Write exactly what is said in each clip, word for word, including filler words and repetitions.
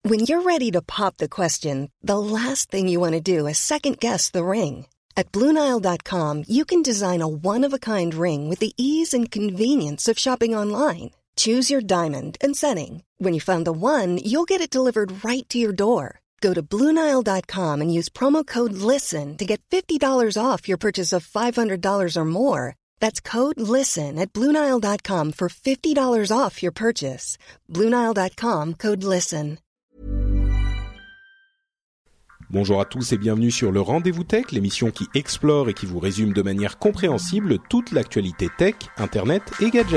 When you're ready to pop the question, the last thing you want to do is second-guess the ring. At Blue Nile dot com, you can design a one-of-a-kind ring with the ease and convenience of shopping online. Choose your diamond and setting. When you find the one, you'll get it delivered right to your door. Go to Blue Nile dot com and use promo code LISTEN to get fifty dollars off your purchase of five hundred dollars or more. That's code LISTEN at Blue Nile dot com for fifty dollars off your purchase. Blue Nile dot com, code LISTEN. Bonjour à tous et bienvenue sur le Rendez-vous Tech, l'émission qui explore et qui vous résume de manière compréhensible toute l'actualité tech, internet et gadgets.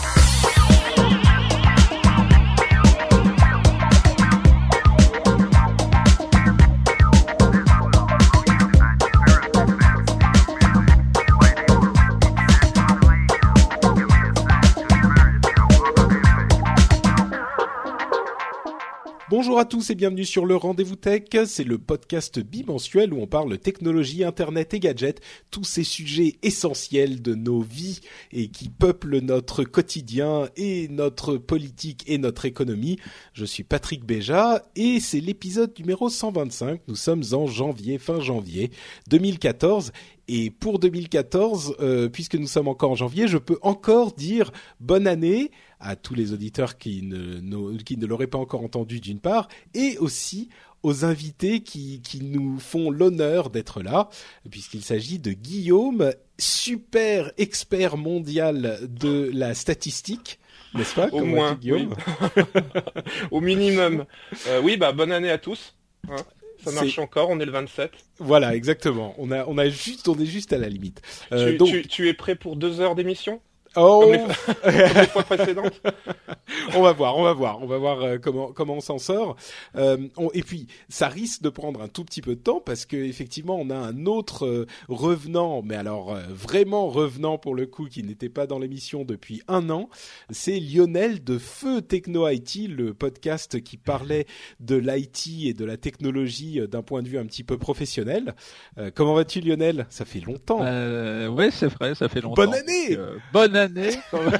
Bonjour à tous et bienvenue sur le Rendez-vous Tech, c'est le podcast bimensuel où on parle technologie, internet et gadgets, tous ces sujets essentiels de nos vies et qui peuplent notre quotidien et notre politique et notre économie. Je suis Patrick Béja et c'est l'épisode numéro cent vingt-cinq, nous sommes en janvier, fin janvier deux mille quatorze. Et pour deux mille quatorze, euh, puisque nous sommes encore en janvier, je peux encore dire bonne année à tous les auditeurs qui ne, ne, qui ne l'auraient pas encore entendu d'une part, et aussi aux invités qui, qui nous font l'honneur d'être là, puisqu'il s'agit de Guillaume, super expert mondial de la statistique. N'est-ce pas? Au moins, Guillaume. Oui. Au minimum. Euh, oui, bah bonne année à tous. Hein. Ça marche C'est... encore, on est le vingt-sept. Voilà, exactement. On a, on a juste, on est juste à la limite. Euh, tu, donc... tu, tu es prêt pour deux heures d'émission? Oh, comme les, comme les fois précédentes. On va voir, on va voir, on va voir euh, comment comment on s'en sort. Euh, on, et puis ça risque de prendre un tout petit peu de temps parce que effectivement on a un autre euh, revenant, mais alors euh, vraiment revenant pour le coup qui n'était pas dans l'émission depuis un an. C'est Lionel de Feu Techno I T, le podcast qui parlait de l'I T et de la technologie euh, d'un point de vue un petit peu professionnel. Euh, comment vas-tu Lionel? Ça fait longtemps. Euh, ouais, c'est vrai, ça fait longtemps. Bonne année. Euh, bonne année. année,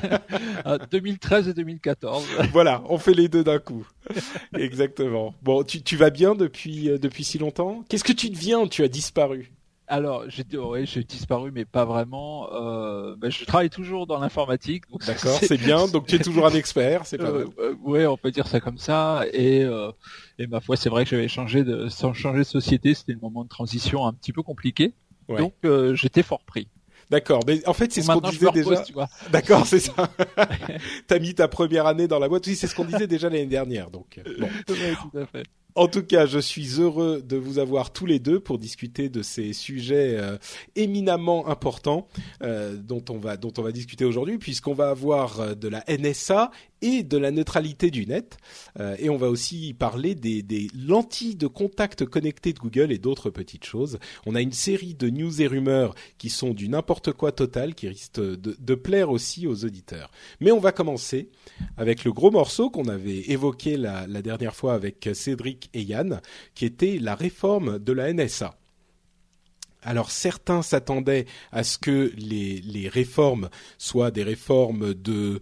deux mille treize et deux mille quatorze. Voilà, on fait les deux d'un coup. Exactement. Bon, tu, tu vas bien depuis, euh, depuis si longtemps? Qu'est-ce que tu deviens? Tu as disparu. Alors, j'ai, ouais, j'ai disparu, mais pas vraiment. Euh, ben, je travaille toujours dans l'informatique. Donc D'accord, c'est... c'est bien. Donc tu es toujours un expert, c'est pas euh, mal. Euh, ouais, on peut dire ça comme ça. Et, euh, et ma foi, c'est vrai que j'avais changé de, sans changer de société, c'était le moment de transition un petit peu compliqué. Ouais. Donc euh, j'étais fort pris. D'accord, mais en fait c'est bon, ce qu'on disait repose, déjà. Tu vois. D'accord, c'est ça. T'as mis ta première année dans la boîte. Oui, c'est ce qu'on disait déjà l'année dernière. Donc bon. Ouais, tout à fait. En tout cas, je suis heureux de vous avoir tous les deux pour discuter de ces sujets euh, éminemment importants euh, dont on va dont on va discuter aujourd'hui, puisqu'on va avoir euh, de la N S A et de la neutralité du net, euh, et on va aussi parler des, des lentilles de contact connectées de Google et d'autres petites choses. On a une série de news et rumeurs qui sont du n'importe quoi total, qui risquent de, de plaire aussi aux auditeurs. Mais on va commencer avec le gros morceau qu'on avait évoqué la, la dernière fois avec Cédric et Yann, qui était la réforme de la N S A. Alors certains s'attendaient à ce que les, les réformes soient des réformes de...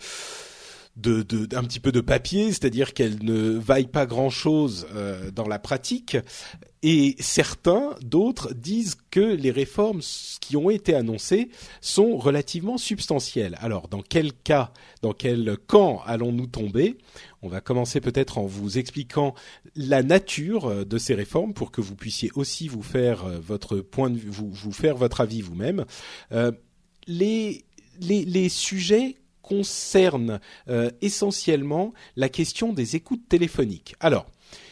De, de, d'un petit peu de papier, c'est-à-dire qu'elles ne vaillent pas grand-chose euh, dans la pratique. Et certains, d'autres, disent que les réformes qui ont été annoncées sont relativement substantielles. Alors, dans quel cas, dans quel camp allons-nous tomber ? On va commencer peut-être en vous expliquant la nature de ces réformes pour que vous puissiez aussi vous faire votre point de vue, vous, vous faire votre avis vous-même. Euh, les, les, les sujets concerne euh, essentiellement la question des écoutes téléphoniques. Alors,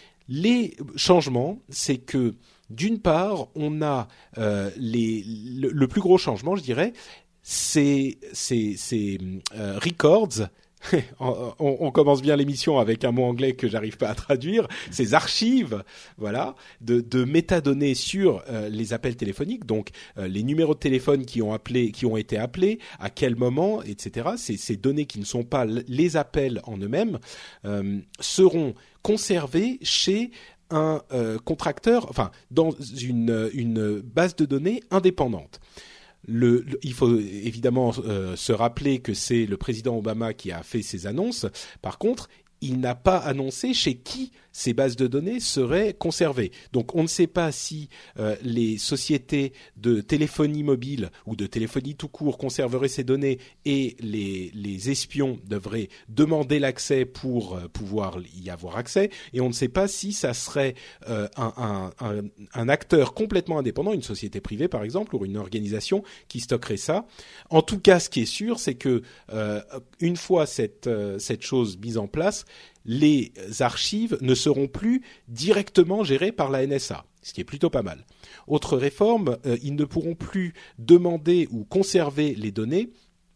les changements, c'est que d'une part, on a euh, les, le, le plus gros changement, je dirais, c'est c'est c'est euh, records. on, on commence bien l'émission avec un mot anglais que j'arrive pas à traduire. Ces archives, voilà, de, de métadonnées sur euh, les appels téléphoniques, donc euh, les numéros de téléphone qui ont appelé, qui ont été appelés, à quel moment, et cetera. Ces, ces données qui ne sont pas les appels en eux-mêmes euh, seront conservées chez un euh, contracteur, enfin dans une une base de données indépendante. Le, le, il faut évidemment euh, se rappeler que c'est le président Obama qui a fait ces annonces. Par contre, il n'a pas annoncé chez qui ces bases de données seraient conservées. Donc on ne sait pas si euh, les sociétés de téléphonie mobile ou de téléphonie tout court conserveraient ces données et les, les espions devraient demander l'accès pour euh, pouvoir y avoir accès. Et on ne sait pas si ça serait euh, un, un, un, un acteur complètement indépendant, une société privée par exemple, ou une organisation qui stockerait ça. En tout cas, ce qui est sûr, c'est que euh, une fois cette, euh, cette chose mise en place, les archives ne seront plus directement gérées par la N S A, ce qui est plutôt pas mal. Autre réforme, euh, ils ne pourront plus demander ou conserver les données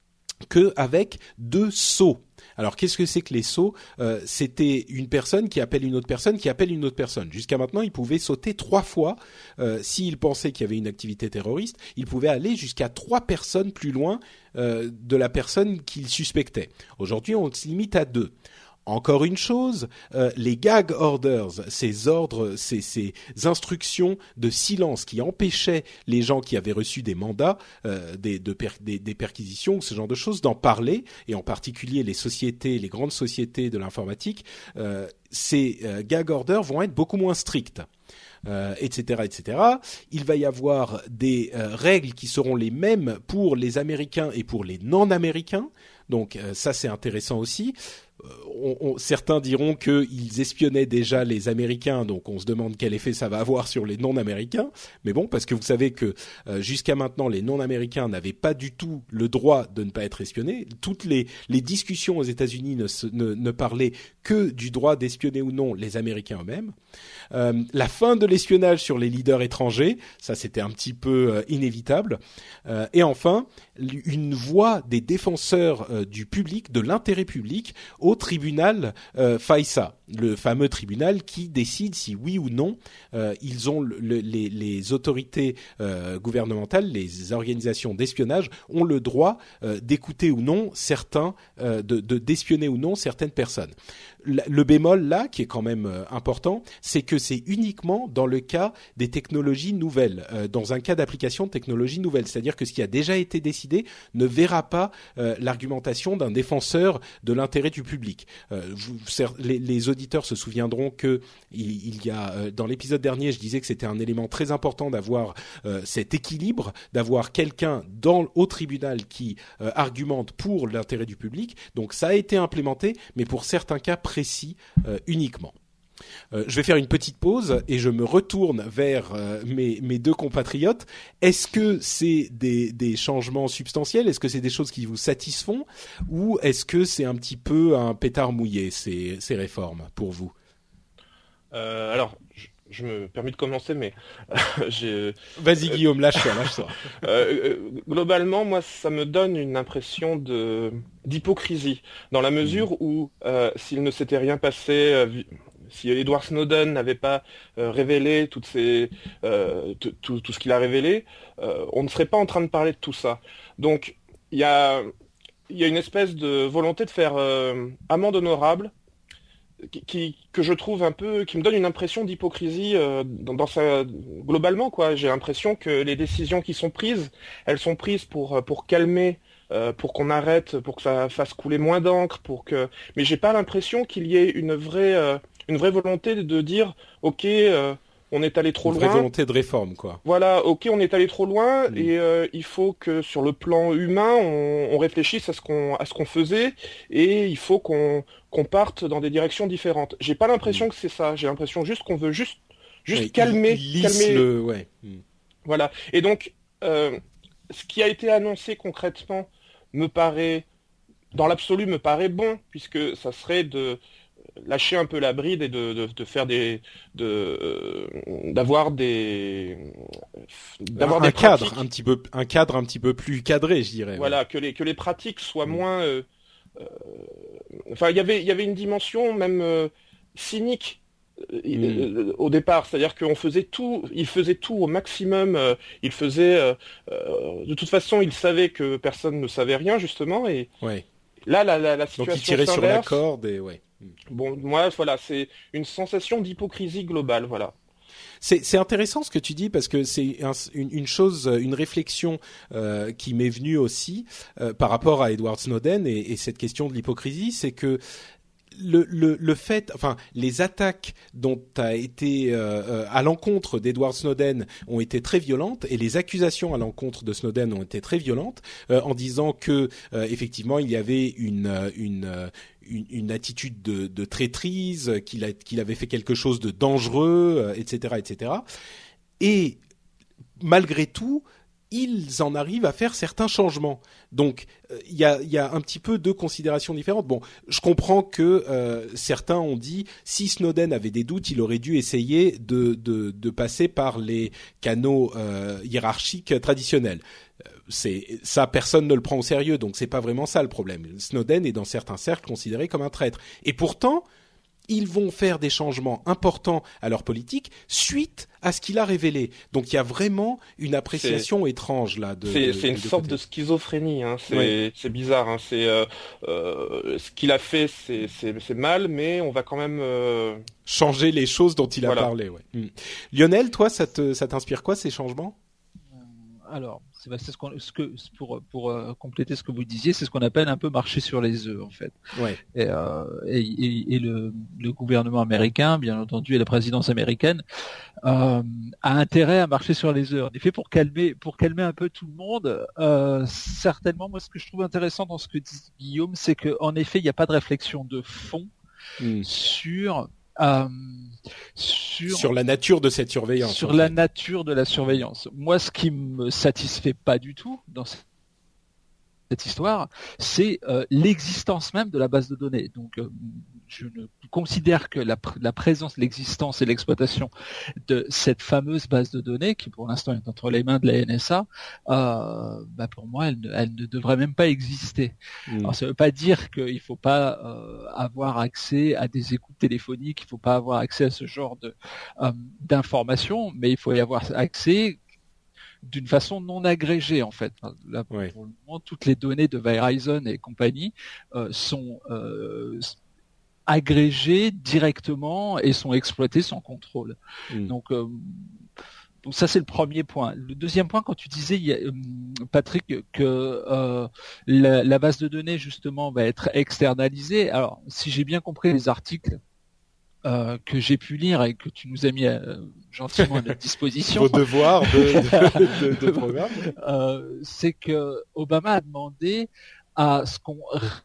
qu'avec deux sceaux. Alors, qu'est-ce que c'est que les sceaux ? euh, C'était une personne qui appelle une autre personne, qui appelle une autre personne. Jusqu'à maintenant, ils pouvaient sauter trois fois. Euh, s'ils pensaient qu'il y avait une activité terroriste, ils pouvaient aller jusqu'à trois personnes plus loin euh, de la personne qu'ils suspectaient. Aujourd'hui, on se limite à deux. Encore une chose, euh, les gag orders, ces ordres, ces, ces instructions de silence qui empêchaient les gens qui avaient reçu des mandats, euh, des, de per, des, des perquisitions ou ce genre de choses, d'en parler, et en particulier les sociétés, les grandes sociétés de l'informatique, euh, ces euh, gag orders vont être beaucoup moins stricts. Euh, et cetera, et cetera. Il va y avoir des euh, règles qui seront les mêmes pour les Américains et pour les non-Américains. Donc euh, ça, c'est intéressant aussi. On, on, certains diront qu'ils espionnaient déjà les Américains, donc on se demande quel effet ça va avoir sur les non-Américains. Mais bon, parce que vous savez que euh, jusqu'à maintenant, les non-Américains n'avaient pas du tout le droit de ne pas être espionnés. Toutes les, les discussions aux États-Unis ne, se, ne, ne parlaient que du droit d'espionner ou non les Américains eux-mêmes. Euh, la fin de l'espionnage sur les leaders étrangers, ça c'était un petit peu euh, inévitable. Euh, et enfin, une voix des défenseurs euh, du public, de l'intérêt public, au tribunal euh, FISA, le fameux tribunal qui décide si oui ou non euh, ils ont le, le, les, les autorités euh, gouvernementales, les organisations d'espionnage ont le droit euh, d'écouter ou non certains, euh, de, de d'espionner ou non certaines personnes. Le, le bémol là, qui est quand même euh, important, c'est que c'est uniquement dans le cas des technologies nouvelles, euh, dans un cas d'application de technologies nouvelles, c'est-à-dire que ce qui a déjà été décidé ne verra pas euh, l'argumentation d'un défenseur de l'intérêt du public. Euh, vous, les, les auditeurs se souviendront que il, il y a euh, dans l'épisode dernier, je disais que c'était un élément très important d'avoir euh, cet équilibre, d'avoir quelqu'un dans au tribunal qui euh, argumente pour l'intérêt du public. Donc ça a été implémenté, mais pour certains cas précis euh, uniquement. Euh, je vais faire une petite pause et je me retourne vers euh, mes, mes deux compatriotes. Est-ce que c'est des, des changements substantiels ? Est-ce que c'est des choses qui vous satisfont ? Ou est-ce que c'est un petit peu un pétard mouillé, ces, ces réformes, pour vous ? euh, Alors, je, je me permets de commencer, mais j'ai... Vas-y euh, Guillaume, lâche-toi, lâche-toi. euh, globalement, moi, ça me donne une impression de d'hypocrisie, dans la mesure mmh. où, euh, s'il ne s'était rien passé... Euh, si Edward Snowden n'avait pas euh, révélé toutes ces, euh, t- tout, tout ce qu'il a révélé, euh, on ne serait pas en train de parler de tout ça. Donc, il y a, y a une espèce de volonté de faire euh, amende honorable qui, qui, que je trouve un peu, qui me donne une impression d'hypocrisie euh, dans, dans sa, globalement, quoi. J'ai l'impression que les décisions qui sont prises, elles sont prises pour, pour calmer Euh, pour qu'on arrête, pour que ça fasse couler moins d'encre, pour que. Mais j'ai pas l'impression qu'il y ait une vraie, euh, une vraie volonté de dire, ok, euh, on est allé trop une loin. Une vraie volonté de réforme, quoi. Voilà, ok, on est allé trop loin mmh. et euh, il faut que sur le plan humain, on, on réfléchisse à ce qu'on, à ce qu'on faisait et il faut qu'on, qu'on parte dans des directions différentes. J'ai pas l'impression mmh. que c'est ça. J'ai l'impression juste qu'on veut juste, juste ouais, calmer, il, il calmer. Le... Ouais. Mmh. Voilà. Et donc, euh, ce qui a été annoncé concrètement me paraît, dans l'absolu, me paraît bon, puisque ça serait de lâcher un peu la bride et de, de, de faire des, de, euh, d'avoir des, d'avoir un, des un cadre pratiques, un petit peu, un cadre un petit peu plus cadré, je dirais. Voilà, ouais. que les que les pratiques soient mmh. moins, euh, euh, enfin, il y avait il y avait une dimension même euh, cynique. Mmh. Au départ, c'est-à-dire qu'on faisait tout, il faisait tout au maximum, euh, il faisait, euh, euh, de toute façon, il savait que personne ne savait rien justement, et ouais. là, la, la, la situation donc il tirait sur la corde et ouais. Bon, moi, voilà, c'est une sensation d'hypocrisie globale, voilà. C'est, c'est intéressant ce que tu dis parce que c'est un, une, une chose, une réflexion euh, qui m'est venue aussi euh, par rapport à Edward Snowden et, et cette question de l'hypocrisie, c'est que le, le, le fait, enfin, les attaques dont a été euh, à l'encontre d'Edward Snowden ont été très violentes, et les accusations à l'encontre de Snowden ont été très violentes, euh, en disant que euh, effectivement il y avait une une une, une attitude de, de traîtrise, qu'il a, qu'il avait fait quelque chose de dangereux, euh, et cetera, et cetera. Et malgré tout, ils en arrivent à faire certains changements. Donc, il euh, y a, y a un petit peu deux considérations différentes. Bon, je comprends que euh, certains ont dit, si Snowden avait des doutes, il aurait dû essayer de, de, de passer par les canaux euh, hiérarchiques traditionnels. C'est ça, personne ne le prend au sérieux, donc c'est pas vraiment ça le problème. Snowden est dans certains cercles considéré comme un traître. Et pourtant, ils vont faire des changements importants à leur politique suite à ce qu'il a révélé. Donc il y a vraiment une appréciation c'est, étrange là. De, c'est, de, c'est une de sorte côté. de schizophrénie. Hein. C'est, ouais. c'est bizarre. Hein. C'est euh, euh, ce qu'il a fait, c'est, c'est, c'est mal, mais on va quand même euh... changer les choses dont il a voilà. parlé. Ouais. Hum. Lionel, toi, ça te, ça t'inspire quoi ces changements ? Alors, c'est, c'est ce, qu'on, ce que pour pour euh, compléter ce que vous disiez, c'est ce qu'on appelle un peu marcher sur les œufs en fait. Ouais. Et, euh, et, et, et le, le gouvernement américain, bien entendu, et la présidence américaine euh, a intérêt à marcher sur les œufs. En effet, pour calmer pour calmer un peu tout le monde, euh, certainement, moi, ce que je trouve intéressant dans ce que dit Guillaume, c'est que en effet, il n'y a pas de réflexion de fond mmh. sur Euh, sur, sur la nature de cette surveillance. Sur la fait. nature de la surveillance. Moi, ce qui me satisfait pas du tout dans cette histoire, c'est euh, l'existence même de la base de données. Donc, euh, je ne considère que la, pr- la présence, l'existence et l'exploitation de cette fameuse base de données, qui pour l'instant est entre les mains de la N S A, euh, bah pour moi, elle ne, elle ne devrait même pas exister. Mmh. Alors, ça ne veut pas dire qu'il ne faut pas euh, avoir accès à des écoutes téléphoniques, il ne faut pas avoir accès à ce genre de, euh, d'informations, mais il faut y avoir accès d'une façon non agrégée en fait. Là, ouais. Pour le moment, toutes les données de Verizon et compagnie euh, sont euh, agrégées directement et sont exploitées sans contrôle. Mmh. Donc, euh, donc ça c'est le premier point. Le deuxième point, quand tu disais, il y a, euh, Patrick, que euh, la, la base de données justement va être externalisée. Alors, si j'ai bien compris les articles Euh, que j'ai pu lire et que tu nous as mis euh, gentiment à notre disposition. Vos devoirs de, de, de, de programme. Euh, c'est que Obama a demandé à ce qu'on r-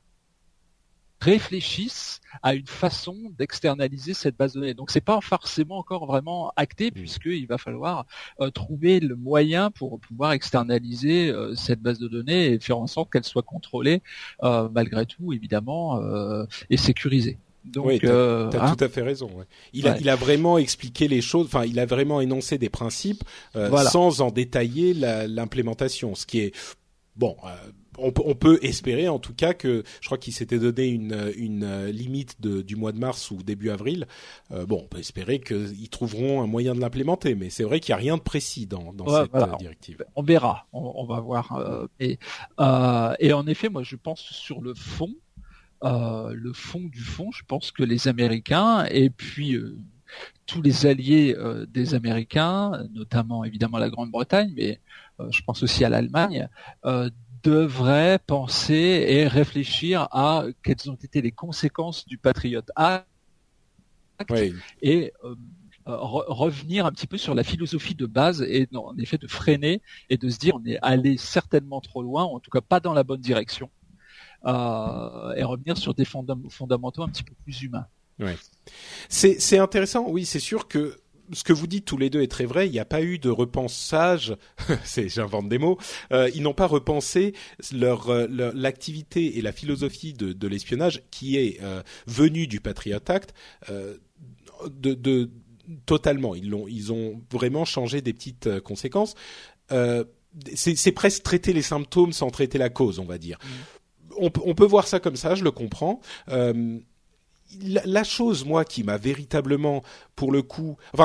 réfléchisse à une façon d'externaliser cette base de données. Donc c'est pas forcément encore vraiment acté, mmh. puisqu'il va falloir euh, trouver le moyen pour pouvoir externaliser euh, cette base de données et faire en sorte qu'elle soit contrôlée euh, malgré tout, évidemment, euh, et sécurisée. Donc, oui, t'as, euh, t'as hein tout à fait raison. Ouais. Il, ouais. a, il a vraiment expliqué les choses, enfin, il a vraiment énoncé des principes euh, voilà. sans en détailler la, l'implémentation. Ce qui est bon, euh, on, on peut espérer en tout cas que, je crois qu'il s'était donné une, une limite de, du mois de mars ou début avril. Euh, bon, on peut espérer qu'ils trouveront un moyen de l'implémenter, mais c'est vrai qu'il n'y a rien de précis dans, dans ouais, cette voilà. euh, directive. On, on verra, on, on va voir. Euh, et, euh, et en effet, moi, je pense sur le fond. Euh, le fond du fond, je pense que les Américains et puis euh, tous les alliés euh, des Américains, notamment évidemment la Grande-Bretagne, mais euh, je pense aussi à l'Allemagne, euh, devraient penser et réfléchir à quelles ont été les conséquences du Patriot Act oui. et euh, re- revenir un petit peu sur la philosophie de base et non, en effet de freiner et de se dire on est allé certainement trop loin, ou en tout cas pas dans la bonne direction. Euh, et revenir sur des fondam- fondamentaux un petit peu plus humains. Ouais. C'est, c'est intéressant, oui, c'est sûr que ce que vous dites tous les deux est très vrai, il n'y a pas eu de repensage, c'est, j'invente des mots, euh, ils n'ont pas repensé leur, leur, l'activité et la philosophie de, de l'espionnage qui est euh, venue du Patriot Act euh, de, de, totalement, ils, l'ont, ils ont vraiment changé des petites euh, conséquences. Euh, c'est, c'est presque traiter les symptômes sans traiter la cause, on va dire. Mmh. On, on peut voir ça comme ça, je le comprends. Euh, la, la chose, moi, qui m'a véritablement, pour le coup, enfin,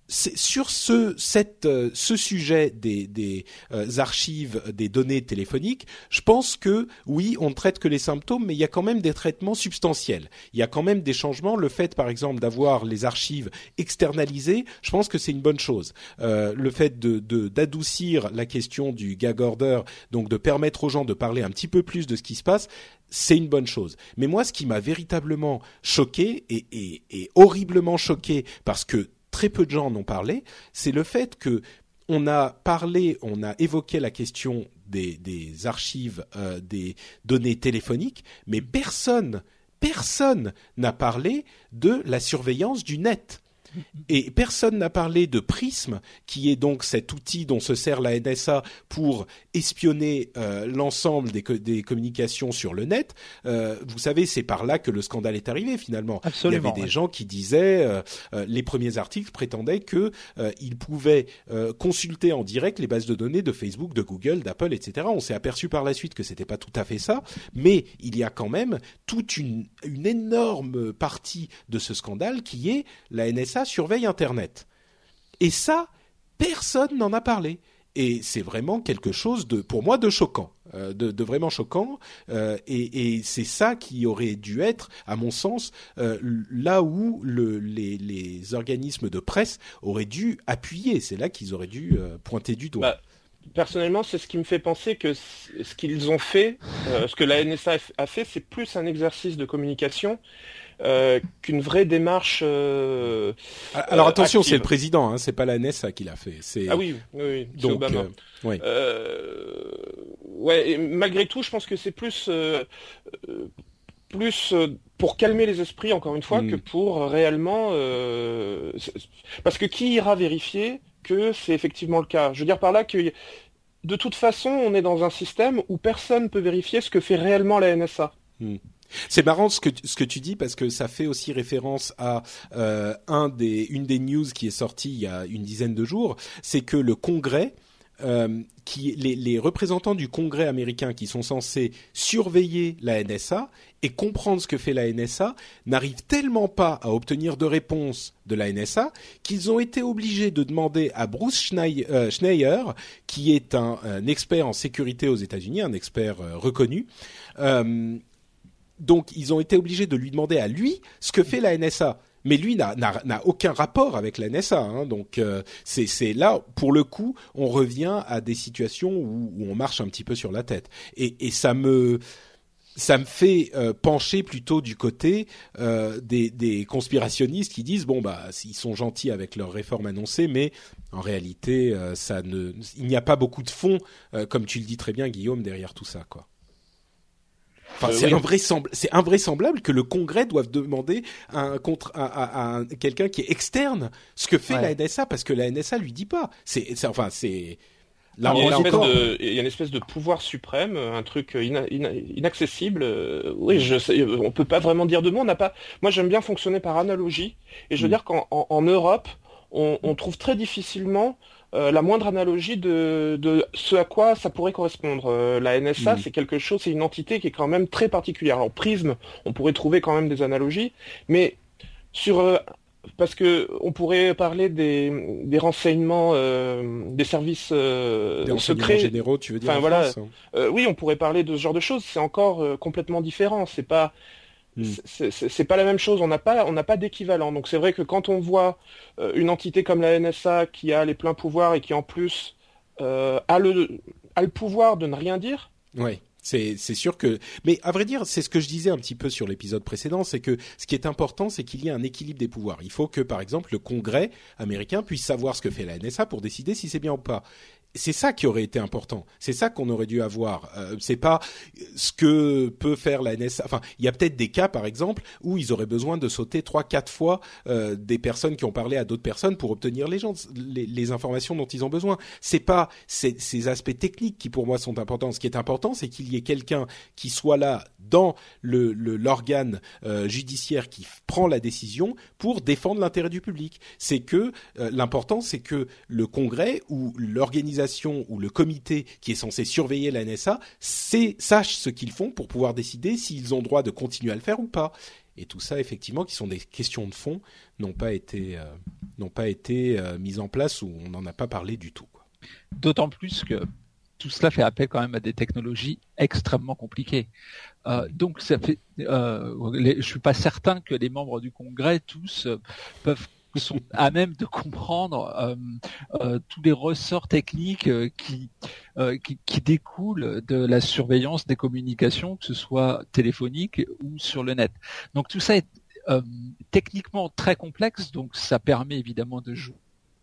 c'est sur ce cette euh, ce sujet des des euh, archives des données téléphoniques, je pense que oui, on ne traite que les symptômes, mais il y a quand même des traitements substantiels. Il y a quand même des changements. Le fait, par exemple, d'avoir les archives externalisées, je pense que c'est une bonne chose. Euh, le fait de, de d'adoucir la question du gag order, donc de permettre aux gens de parler un petit peu plus de ce qui se passe, c'est une bonne chose. Mais moi, ce qui m'a véritablement choqué et, et, et horriblement choqué, parce que très peu de gens en ont parlé, c'est le fait que on a parlé, on a évoqué la question des, des archives, euh, des données téléphoniques, mais personne, personne n'a parlé de la surveillance du net. Et personne n'a parlé de Prism, qui est donc cet outil dont se sert la N S A pour espionner euh, l'ensemble des, co- des communications sur le net. Euh, vous savez, c'est par là que le scandale est arrivé finalement. Absolument, il y avait des ouais. gens qui disaient, euh, euh, les premiers articles prétendaient que euh, ils pouvaient euh, consulter en direct les bases de données de Facebook, de Google, d'Apple, et cetera. On s'est aperçu par la suite que c'était pas tout à fait ça, mais il y a quand même toute une, une énorme partie de ce scandale qui est la N S A surveille Internet. Et ça, personne n'en a parlé. Et c'est vraiment quelque chose de, pour moi, de choquant, euh, de, de vraiment choquant. Euh, et, et c'est ça qui aurait dû être, à mon sens, euh, là où le, les, les organismes de presse auraient dû appuyer. C'est là qu'ils auraient dû euh, pointer du doigt. Bah, personnellement, c'est ce qui me fait penser que ce qu'ils ont fait, euh, ce que la N S A a fait, c'est plus un exercice de communication Euh, qu'une vraie démarche. Euh, Alors attention, active. c'est le président, hein, c'est pas la N S A qui l'a fait. C'est... Ah oui, oui, oui c'est Donc, Obama. euh, ouais. Euh, ouais, et malgré tout, je pense que c'est plus, euh, euh, plus euh, pour calmer les esprits, encore une fois, Mm. que pour réellement. Euh, parce que qui ira vérifier que c'est effectivement le cas? Je veux dire par là que de toute façon, on est dans un système où personne peut vérifier ce que fait réellement la N S A. Mm. C'est marrant ce que ce que tu dis parce que ça fait aussi référence à euh, un des une des news qui est sortie il y a une dizaine de jours, c'est que le Congrès euh, qui les les représentants du Congrès américain qui sont censés surveiller la N S A et comprendre ce que fait la N S A n'arrivent tellement pas à obtenir de réponse de la N S A qu'ils ont été obligés de demander à Bruce Schneier, euh, Schneier qui est un, un expert en sécurité aux États-Unis, un expert euh, reconnu. Euh, Donc, ils ont été obligés de lui demander à lui ce que fait la N S A. Mais lui n'a, n'a, n'a aucun rapport avec la N S A. Hein. Donc, euh, c'est, c'est là, pour le coup, on revient à des situations où, où on marche un petit peu sur la tête. Et, et ça me, ça me fait euh, pencher plutôt du côté euh, des, des conspirationnistes qui disent bon bah ils sont gentils avec leurs réformes annoncées, mais en réalité, euh, ça ne, il n'y a pas beaucoup de fond, euh, comme tu le dis très bien, Guillaume, derrière tout ça, quoi. Enfin, Euh, c'est, oui. invraisemblable, c'est invraisemblable que le Congrès doive demander à, un contre, à, à, à un, quelqu'un qui est externe ce que fait Ouais. la N S A parce que la N S A lui dit pas. C'est, c'est enfin c'est là, il, y a là une espèce encore. de, il y a une espèce de pouvoir suprême, un truc ina- ina- inaccessible. Euh, oui, je sais, on peut pas vraiment dire de mots. On n'a pas. Moi, j'aime bien fonctionner par analogie, et je veux Mm. dire qu'en en, en Europe, on, on trouve très difficilement euh, la moindre analogie de, de ce à quoi ça pourrait correspondre. Euh, la N S A, Mm. c'est quelque chose, c'est une entité qui est quand même très particulière. Alors, Prism, on pourrait trouver quand même des analogies, mais sur euh, parce que on pourrait parler des, des renseignements, euh, des services euh, Des renseignements secrets. généraux, tu veux dire Enfin, en voilà. France, hein. Euh, oui, on pourrait parler de ce genre de choses. C'est encore euh, complètement différent. C'est pas, Mm. c'est, c'est, c'est pas la même chose. On n'a pas, on n'a pas d'équivalent. Donc c'est vrai que quand on voit euh, une entité comme la N S A qui a les pleins pouvoirs et qui en plus euh, a le, a le pouvoir de ne rien dire. Ouais. C'est, c'est sûr que, mais à vrai dire, c'est ce que je disais un petit peu sur l'épisode précédent, c'est que ce qui est important, c'est qu'il y ait un équilibre des pouvoirs. Il faut que, par exemple, le Congrès américain puisse savoir ce que fait la N S A pour décider si c'est bien ou pas. C'est ça qui aurait été important. C'est ça qu'on aurait dû avoir. Euh, c'est pas ce que peut faire la N S A. Enfin, il y a peut-être des cas, par exemple, où ils auraient besoin de sauter trois, quatre fois euh, des personnes qui ont parlé à d'autres personnes pour obtenir les, gens, les, les informations dont ils ont besoin. C'est pas ces, ces aspects techniques qui, pour moi, sont importants. Ce qui est important, c'est qu'il y ait quelqu'un qui soit là dans le, le, l'organe euh, judiciaire qui f- prend la décision pour défendre l'intérêt du public. C'est que euh, l'important, c'est que le Congrès ou l'organisation ou le comité qui est censé surveiller la N S A c'est, sache ce qu'ils font pour pouvoir décider s'ils ont droit de continuer à le faire ou pas. Et tout ça, effectivement, qui sont des questions de fond, n'ont pas été euh, n'ont pas été euh, mises en place ou on n'en a pas parlé du tout, quoi. D'autant plus que tout cela fait appel quand même à des technologies extrêmement compliquées. Euh, donc, ça fait, euh, les, je suis pas certain que les membres du Congrès tous euh, peuvent sont à même de comprendre euh, euh, tous les ressorts techniques euh, qui, euh, qui qui découlent de la surveillance des communications, que ce soit téléphonique ou sur le net. Donc tout ça est euh, techniquement très complexe, donc ça permet évidemment de jouer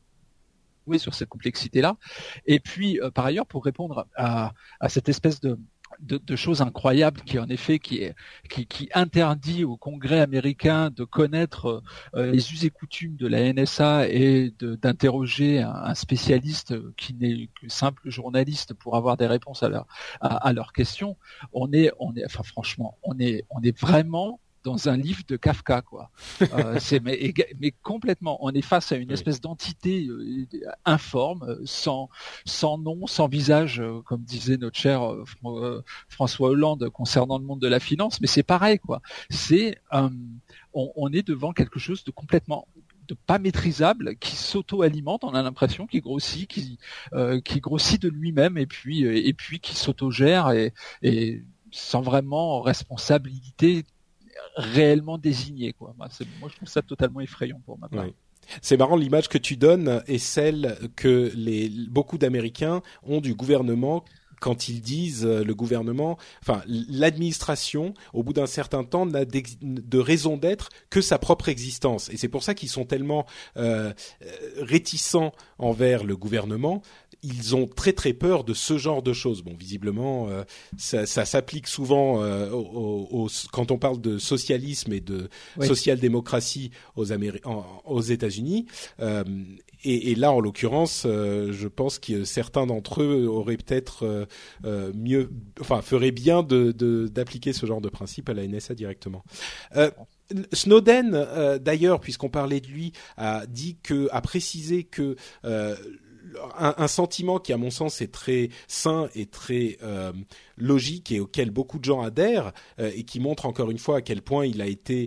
Oui, sur cette complexité-là. Et puis, euh, par ailleurs, pour répondre à, à cette espèce de, de, de chose incroyable qui, en effet, qui, est, qui, qui interdit au Congrès américain de connaître euh, les us et coutumes de la N S A et de, d'interroger un, un spécialiste qui n'est que simple journaliste pour avoir des réponses à, leur, à, à leurs questions, on est, on est, enfin, franchement, on est, on est vraiment dans un livre de Kafka, quoi. Euh, c'est mais, mais complètement. On est face à une oui. espèce d'entité euh, informe, sans sans nom, sans visage, euh, comme disait notre cher euh, François Hollande concernant le monde de la finance. Mais c'est pareil, quoi. C'est euh, on, on est devant quelque chose de complètement de pas maîtrisable, qui s'auto-alimente, on a l'impression, qui grossit, qui euh, qui grossit de lui-même et puis euh, et puis qui s'autogère et, et sans vraiment responsabilité réellement désigné, quoi. Moi, c'est, moi, je trouve ça totalement effrayant pour ma part. Oui. C'est marrant, l'image que tu donnes est celle que les, beaucoup d'Américains ont du gouvernement quand ils disent euh, le gouvernement, enfin l'administration, au bout d'un certain temps, n'a de raison d'être que sa propre existence. Et c'est pour ça qu'ils sont tellement euh, réticents envers le gouvernement. Ils ont très très peur de ce genre de choses. Bon, visiblement, euh, ça, ça s'applique souvent euh, au, au, quand on parle de socialisme et de oui. social-démocratie aux, Améri- en, aux États-Unis. Euh, et, et là, en l'occurrence, euh, je pense que certains d'entre eux auraient peut-être euh, euh, mieux, enfin, feraient bien de, de, d'appliquer ce genre de principe à la N S A directement. Euh, Snowden, euh, d'ailleurs, puisqu'on parlait de lui, a dit que, a précisé que euh, Un, un sentiment qui, à mon sens, est très sain et très euh, logique et auquel beaucoup de gens adhèrent euh, et qui montre encore une fois à quel point il a été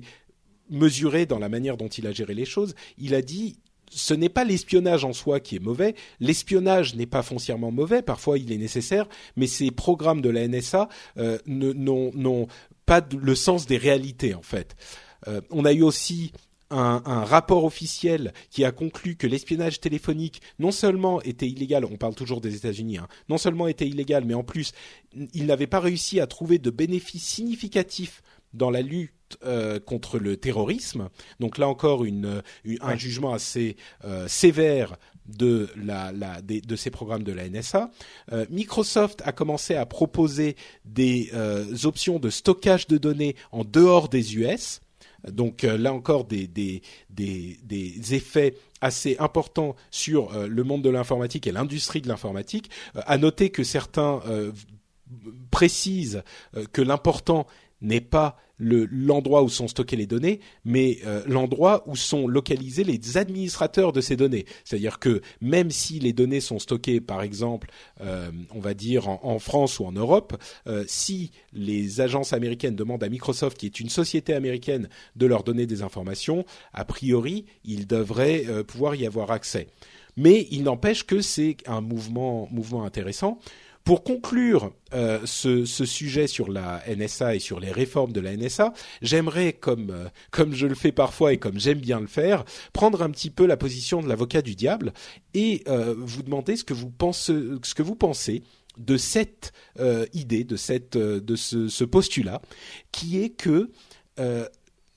mesuré dans la manière dont il a géré les choses. Il a dit ce n'est pas l'espionnage en soi qui est mauvais. L'espionnage n'est pas foncièrement mauvais. Parfois, il est nécessaire, mais ces programmes de la N S A euh, ne, n'ont, n'ont pas le sens des réalités, en fait. Euh, on a eu aussi Un, un rapport officiel qui a conclu que l'espionnage téléphonique non seulement était illégal, on parle toujours des États-Unis, hein, non seulement était illégal, mais en plus, il n'avait pas réussi à trouver de bénéfices significatifs dans la lutte euh, contre le terrorisme. Donc là encore, une, une, un ouais. jugement assez euh, sévère de, la, la, des, de ces programmes de la N S A. Euh, Microsoft a commencé à proposer des euh, options de stockage de données en dehors des U S. Donc euh, là encore des, des, des, des effets assez importants sur euh, le monde de l'informatique et l'industrie de l'informatique. Euh, à noter que certains euh, précisent euh, que l'important n'est pas le, l'endroit où sont stockées les données, mais euh, l'endroit où sont localisés les administrateurs de ces données. C'est-à-dire que même si les données sont stockées, par exemple, euh, on va dire en, en France ou en Europe, euh, si les agences américaines demandent à Microsoft, qui est une société américaine, de leur donner des informations, a priori, ils devraient euh, pouvoir y avoir accès. Mais il n'empêche que c'est un mouvement, mouvement intéressant. Pour conclure euh, ce, ce sujet sur la N S A et sur les réformes de la N S A, j'aimerais, comme euh, comme je le fais parfois et comme j'aime bien le faire, prendre un petit peu la position de l'avocat du diable et euh, vous demander ce que vous pensez, ce que vous pensez de cette euh, idée, de cette, euh, de ce, ce postulat, qui est que euh,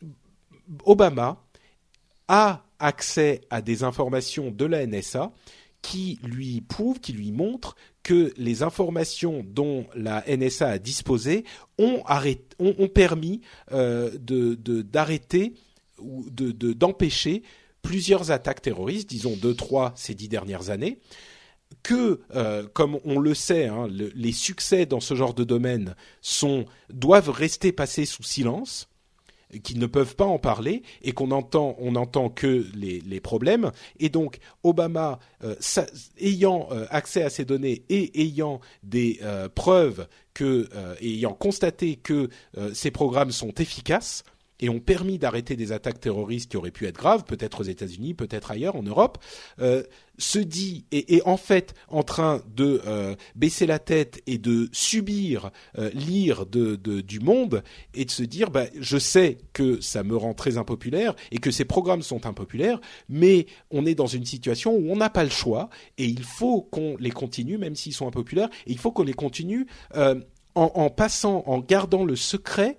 Obama a accès à des informations de la N S A qui lui prouvent, qui lui montrent que les informations dont la N S A a disposé ont, arrêté, ont, ont permis euh, de, de, d'arrêter ou de, de, d'empêcher plusieurs attaques terroristes, disons deux, trois ces dix dernières années, que, euh, comme on le sait, hein, le, les succès dans ce genre de domaine sont, doivent rester passés sous silence, qu'ils ne peuvent pas en parler et qu'on entend, on n'entend que les, les problèmes. Et donc, Obama, euh, ça, ayant euh, accès à ces données et ayant des euh, preuves que, euh, et ayant constaté que euh, ces programmes sont efficaces, et ont permis d'arrêter des attaques terroristes qui auraient pu être graves, peut-être aux États-Unis, peut-être ailleurs en Europe, euh, se dit et est en fait en train de euh, baisser la tête et de subir euh, l'ire de, de du monde et de se dire bah je sais que ça me rend très impopulaire et que ces programmes sont impopulaires, mais on est dans une situation où on n'a pas le choix et il faut qu'on les continue même s'ils sont impopulaires et il faut qu'on les continue euh, en, en passant, en gardant le secret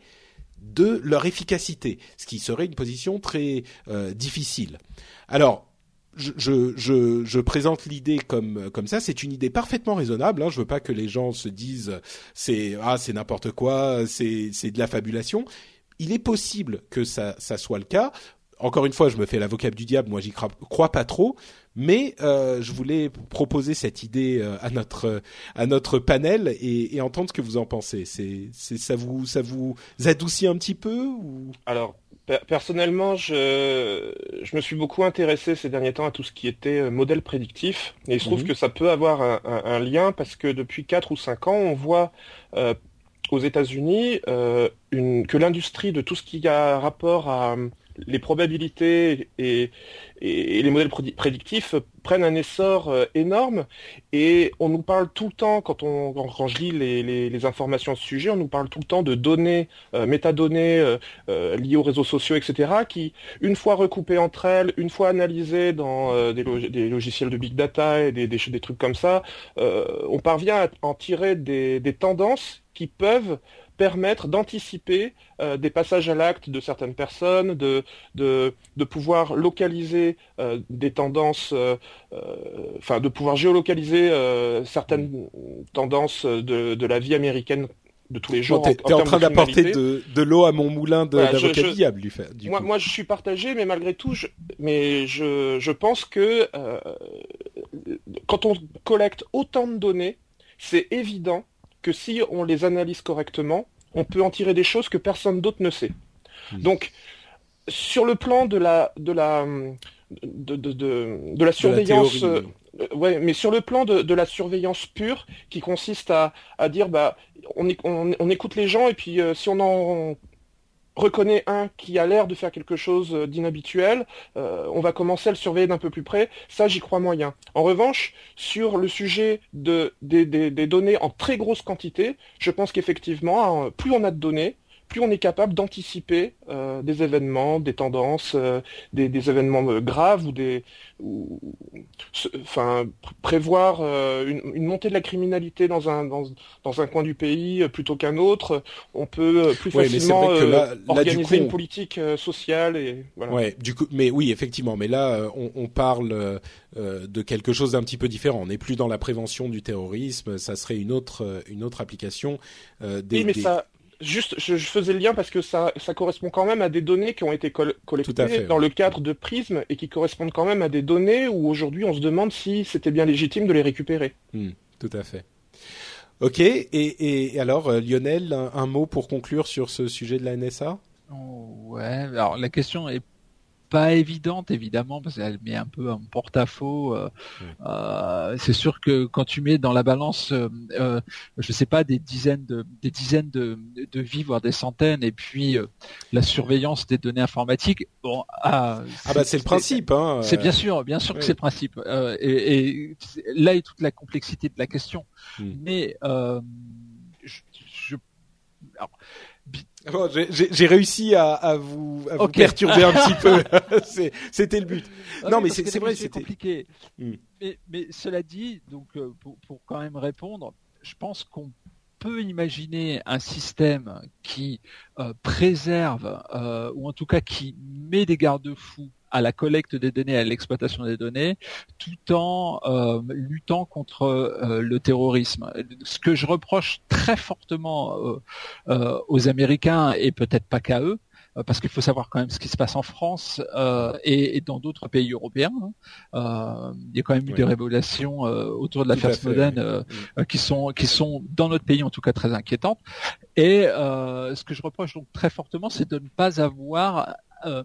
de leur efficacité, ce qui serait une position très euh, difficile. Alors Je, je, je, je présente l'idée comme comme ça. C'est une idée parfaitement raisonnable. Hein. Je veux pas que les gens se disent c'est ah c'est n'importe quoi, c'est c'est de la fabulation. Il est possible que ça ça soit le cas. Encore une fois, je me fais l'avocat du diable. Moi, j'y crois, crois pas trop. Mais euh, je voulais proposer cette idée euh, à notre à notre panel et, et entendre ce que vous en pensez. C'est c'est ça vous ça vous adoucit un petit peu ou... Alors. Personnellement, je, je me suis beaucoup intéressé ces derniers temps à tout ce qui était modèle prédictif. Et il se trouve mmh. que ça peut avoir un, un, un lien parce que depuis quatre ou cinq ans, on voit euh, aux États-Unis euh, une, que l'industrie de tout ce qui a rapport à les probabilités et, et, et les modèles prédictifs prennent un essor euh, énorme. Et on nous parle tout le temps, quand, on, quand je lis les, les, les informations à ce sujet, on nous parle tout le temps de données, euh, métadonnées euh, euh, liées aux réseaux sociaux, et cetera, qui, une fois recoupées entre elles, une fois analysées dans euh, des, log- des logiciels de big data et des, des, des trucs comme ça, euh, on parvient à en tirer des, des tendances qui peuvent permettre d'anticiper euh, des passages à l'acte de certaines personnes, de de, de pouvoir localiser euh, des tendances, euh, enfin euh, de pouvoir géolocaliser euh, certaines tendances de, de la vie américaine de tous les jours. Bon, t'es, en, t'es en, en train d'apporter de, de l'eau à mon moulin de, voilà, d'avocat je, je, diable, du fait. Du moi, coup. moi, je suis partagé, mais malgré tout, je, mais je, je pense que euh, quand on collecte autant de données, c'est évident que si on les analyse correctement, on peut en tirer des choses que personne d'autre ne sait. Mmh. Donc, sur le plan de la de la de de de, de la surveillance, de la théorie, euh, ouais, mais sur le plan de, de la surveillance pure, qui consiste à à dire bah on, on, on écoute les gens et puis euh, si on en reconnaît un qui a l'air de faire quelque chose d'inhabituel, euh, on va commencer à le surveiller d'un peu plus près. Ça, j'y crois moyen. En revanche, sur le sujet de, des, des, des données en très grosse quantité, je pense qu'effectivement, hein, plus on a de données, plus on est capable d'anticiper euh, des événements, des tendances, euh, des, des événements euh, graves ou des, ou, enfin, pr- prévoir euh, une, une montée de la criminalité dans un dans, dans un coin du pays euh, plutôt qu'un autre. On peut euh, plus ouais, facilement mais là, là, organiser coup, une on... politique euh, sociale et voilà. Ouais, du coup, mais oui, effectivement, mais là, on, on parle euh, de quelque chose d'un petit peu différent. On n'est plus dans la prévention du terrorisme. Ça serait une autre une autre application euh, des. Oui, mais des... ça. Juste, je, je faisais le lien parce que ça, ça correspond quand même à des données qui ont été col- collectées fait, dans ouais. le cadre de Prism et qui correspondent quand même à des données où aujourd'hui on se demande si c'était bien légitime de les récupérer. Mmh, tout à fait. Ok, et, et alors euh, Lionel, un, un mot pour conclure sur ce sujet de la N S A ? Ouais, alors la question est pas évidente évidemment parce qu'elle met un peu en porte-à-faux. Euh, oui. euh, c'est sûr que quand tu mets dans la balance, euh, euh, je sais pas, des dizaines de des dizaines de, de vies voire des centaines, et puis euh, la surveillance des données informatiques. Bon, ah, ah bah c'est le principe, hein. C'est bien sûr, bien sûr oui. que c'est le principe. Euh, et, et là est toute la complexité de la question. Hmm. Mais euh, je, je alors, Bon, j'ai, j'ai réussi à, à vous, à okay. vous perturber un petit peu. c'est, c'était le but. Ah non, oui, mais c'est, c'est vrai, c'est c'était compliqué. Mm. Mais, mais cela dit, donc euh, pour, pour quand même répondre, je pense qu'on peut imaginer un système qui euh, préserve euh, ou en tout cas qui met des garde-fous à la collecte des données, à l'exploitation des données, tout en euh, luttant contre euh, le terrorisme. Ce que je reproche très fortement euh, euh, aux Américains, et peut-être pas qu'à eux, euh, parce qu'il faut savoir quand même ce qui se passe en France euh, et, et dans d'autres pays européens. Hein. Euh, il y a quand même eu oui. des révélations euh, autour de l'affaire Snowden oui. euh, oui. qui sont qui sont dans notre pays en tout cas très inquiétantes. Et euh, ce que je reproche donc très fortement, c'est de ne pas avoir euh,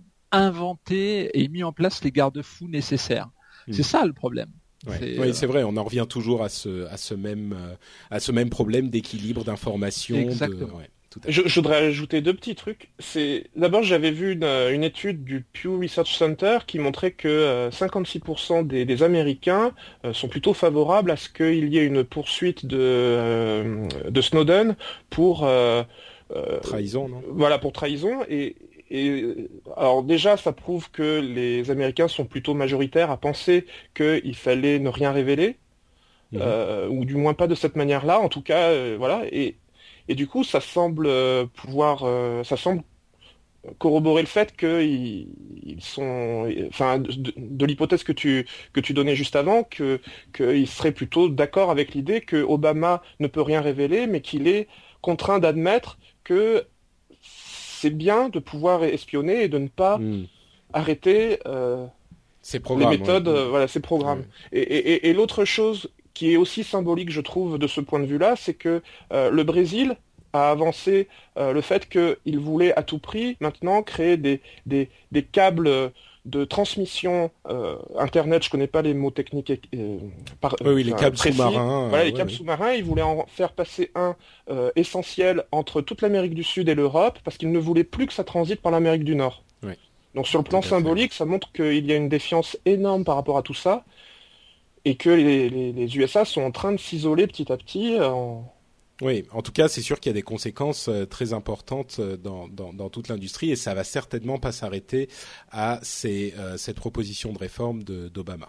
inventé et mis en place les garde-fous nécessaires. Mmh. C'est ça le problème. Ouais. C'est, oui, euh... c'est vrai. On en revient toujours à ce à ce même à ce même problème d'équilibre d'information. Exactement. De... Ouais, tout à fait. Je, je voudrais ajouter deux petits trucs. C'est d'abord j'avais vu une, une étude du Pew Research Center qui montrait que euh, cinquante-six pour cent des, des Américains euh, sont plutôt favorables à ce qu'il y ait une poursuite de euh, de Snowden pour euh, euh, trahison, non ? Voilà, pour trahison. Et, et alors déjà, ça prouve que les Américains sont plutôt majoritaires à penser qu'il fallait ne rien révéler, mmh. euh, ou du moins pas de cette manière-là. En tout cas, euh, voilà. Et Et du coup, ça semble pouvoir, euh, ça semble corroborer le fait qu'ils ils sont, enfin, de, de l'hypothèse que tu que tu donnais juste avant, que qu'ils seraient plutôt d'accord avec l'idée que Obama ne peut rien révéler, mais qu'il est contraint d'admettre que c'est bien de pouvoir espionner et de ne pas mmh. arrêter euh, ces programmes, les méthodes, ouais. euh, voilà, ces programmes. Ouais. Et, et, et l'autre chose qui est aussi symbolique, je trouve, de ce point de vue-là, c'est que euh, le Brésil a avancé euh, le fait qu'il voulait à tout prix maintenant créer des, des, des câbles de transmission euh, Internet, je connais pas les mots techniques euh, par, oui, oui, les enfin, câbles précis. sous-marins. Voilà, euh, les ouais, câbles ouais. sous-marins, il voulait en faire passer un euh, essentiel entre toute l'Amérique du Sud et l'Europe, parce qu'il ne voulait plus que ça transite par l'Amérique du Nord. Oui. Donc sur le plan symbolique, ça montre qu'il y a une défiance énorme par rapport à tout ça, et que les, les, les U S A sont en train de s'isoler petit à petit. En... Oui, en tout cas, c'est sûr qu'il y a des conséquences euh, très importantes euh, dans, dans, dans toute l'industrie, et ça va certainement pas s'arrêter à ces, euh, cette proposition de réforme de, d'Obama.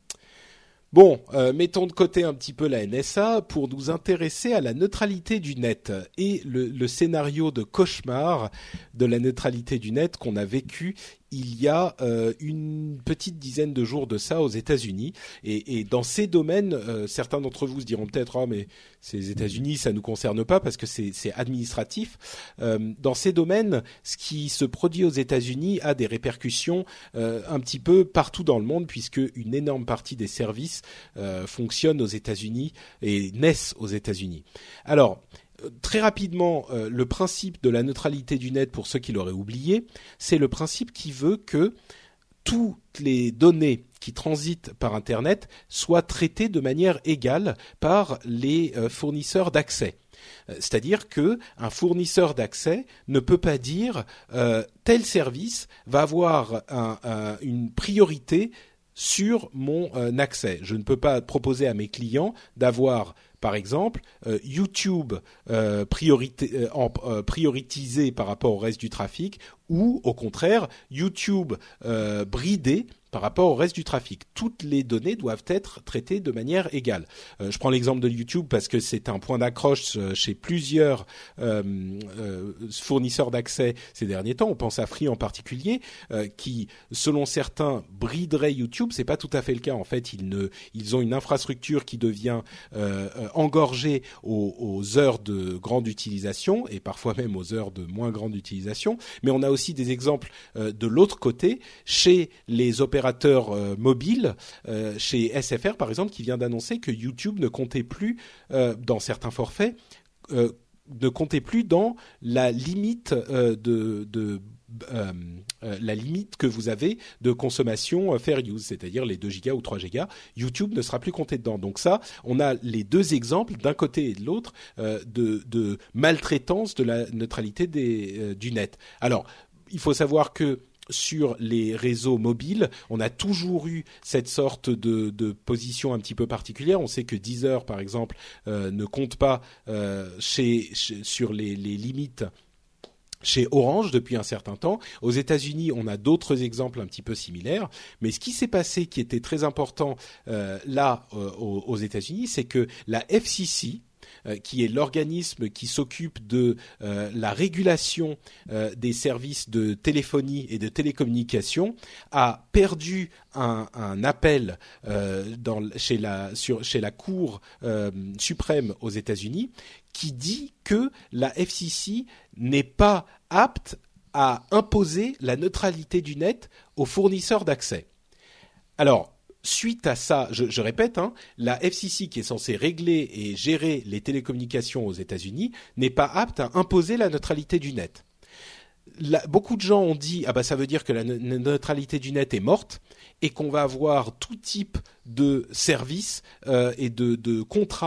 Bon, euh, mettons de côté un petit peu la N S A pour nous intéresser à la neutralité du net et le, le scénario de cauchemar de la neutralité du net qu'on a vécu il y a euh, une petite dizaine de jours de ça aux États-Unis. Et, et dans ces domaines, euh, certains d'entre vous se diront peut-être « Ah, mais ces États-Unis, ça nous concerne pas parce que c'est, c'est administratif. Euh, » Dans ces domaines, ce qui se produit aux États-Unis a des répercussions euh, un petit peu partout dans le monde, puisque une énorme partie des services euh, fonctionnent aux États-Unis et naissent aux États-Unis. Alors, très rapidement, euh, le principe de la neutralité du net, pour ceux qui l'auraient oublié, c'est le principe qui veut que toutes les données qui transitent par Internet soient traitées de manière égale par les euh, fournisseurs d'accès. Euh, c'est-à-dire que un fournisseur d'accès ne peut pas dire euh, tel service va avoir un, un, une priorité sur mon euh, accès. Je ne peux pas proposer à mes clients d'avoir par exemple, euh, YouTube euh, priorité, euh, en, euh, prioritisé par rapport au reste du trafic, ou au contraire, YouTube euh, bridé par rapport au reste du trafic. Toutes les données doivent être traitées de manière égale. Euh, je prends l'exemple de YouTube parce que c'est un point d'accroche chez plusieurs euh, euh, fournisseurs d'accès ces derniers temps. On pense à Free en particulier, euh, qui, selon certains, briderait YouTube. C'est pas tout à fait le cas. En fait, ils ne, ils ont une infrastructure qui devient euh, engorgée aux, aux heures de grande utilisation et parfois même aux heures de moins grande utilisation. Mais on a aussi des exemples euh, de l'autre côté, chez les opérateurs euh, mobiles, euh, chez S F R par exemple, qui vient d'annoncer que YouTube ne comptait plus euh, dans certains forfaits, euh, ne comptait plus dans la limite euh, de, de Euh, euh, la limite que vous avez de consommation euh, fair use, c'est-à-dire les deux gigas ou trois gigas. YouTube ne sera plus compté dedans. Donc ça, on a les deux exemples d'un côté et de l'autre euh, de, de maltraitance de la neutralité des, euh, du net. Alors, il faut savoir que sur les réseaux mobiles, on a toujours eu cette sorte de, de position un petit peu particulière. On sait que Deezer, par exemple, euh, ne compte pas euh, chez, chez, sur les, les limites chez Orange depuis un certain temps. Aux États-Unis, on a d'autres exemples un petit peu similaires. Mais ce qui s'est passé, qui était très important euh, là euh, aux, aux États-Unis, c'est que la F C C, euh, qui est l'organisme qui s'occupe de euh, la régulation euh, des services de téléphonie et de télécommunication, a perdu un, un appel euh, dans, chez, la, sur, chez la Cour euh, suprême aux États-Unis, qui dit que la F C C n'est pas apte à imposer la neutralité du net aux fournisseurs d'accès. Alors, suite à ça, je, je répète, hein, la F C C qui est censée régler et gérer les télécommunications aux États-Unis n'est pas apte à imposer la neutralité du net. La, beaucoup de gens ont dit ah bah ça veut dire que la ne- neutralité du net est morte et qu'on va avoir tout type de services euh, et de, de contrats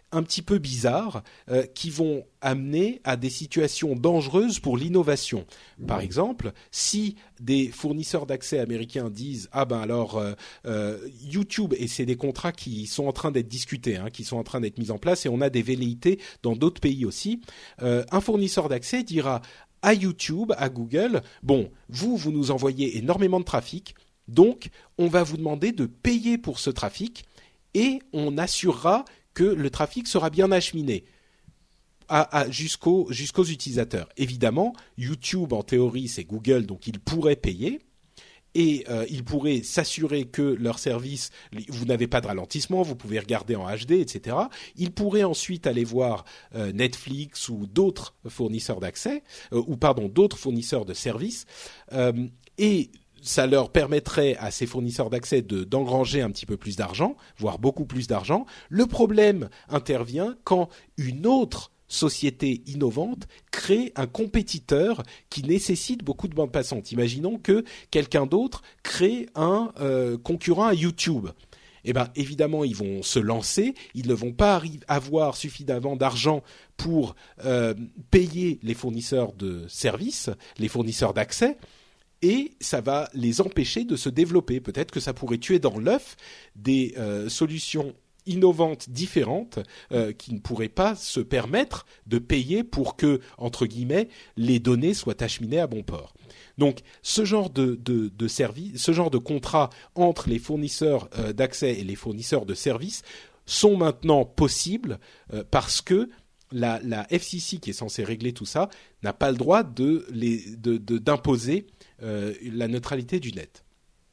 un petit peu bizarres euh, qui vont amener à des situations dangereuses pour l'innovation. Par exemple, si des fournisseurs d'accès américains disent « Ah ben alors, euh, euh, YouTube », et c'est des contrats qui sont en train d'être discutés, hein, qui sont en train d'être mis en place, et on a des velléités dans d'autres pays aussi, euh, un fournisseur d'accès dira à YouTube, à Google, « Bon, vous, vous nous envoyez énormément de trafic, donc on va vous demander de payer pour ce trafic, et on assurera que le trafic sera bien acheminé à, à, jusqu'aux, jusqu'aux utilisateurs. » Évidemment, YouTube, en théorie, c'est Google, donc ils pourraient payer et euh, ils pourraient s'assurer que leur service, vous n'avez pas de ralentissement, vous pouvez regarder en H D, et cetera. Ils pourraient ensuite aller voir euh, Netflix ou d'autres fournisseurs d'accès, euh, ou pardon, d'autres fournisseurs de services, euh, et ça leur permettrait à ces fournisseurs d'accès de, d'engranger un petit peu plus d'argent, voire beaucoup plus d'argent. Le problème intervient quand une autre société innovante crée un compétiteur qui nécessite beaucoup de bandes passantes. Imaginons que quelqu'un d'autre crée un euh, concurrent à YouTube. Eh ben, évidemment, ils vont se lancer, ils ne vont pas arri- avoir suffisamment d'argent pour euh, payer les fournisseurs de services, les fournisseurs d'accès, et ça va les empêcher de se développer. Peut-être que ça pourrait tuer dans l'œuf des euh, solutions innovantes différentes euh, qui ne pourraient pas se permettre de payer pour que, entre guillemets, les données soient acheminées à bon port. Donc, ce genre de, de, de service, ce genre de contrat entre les fournisseurs euh, d'accès et les fournisseurs de services sont maintenant possibles euh, parce que la, la F C C, qui est censée régler tout ça, n'a pas le droit de les, de, de, d'imposer euh, la neutralité du net.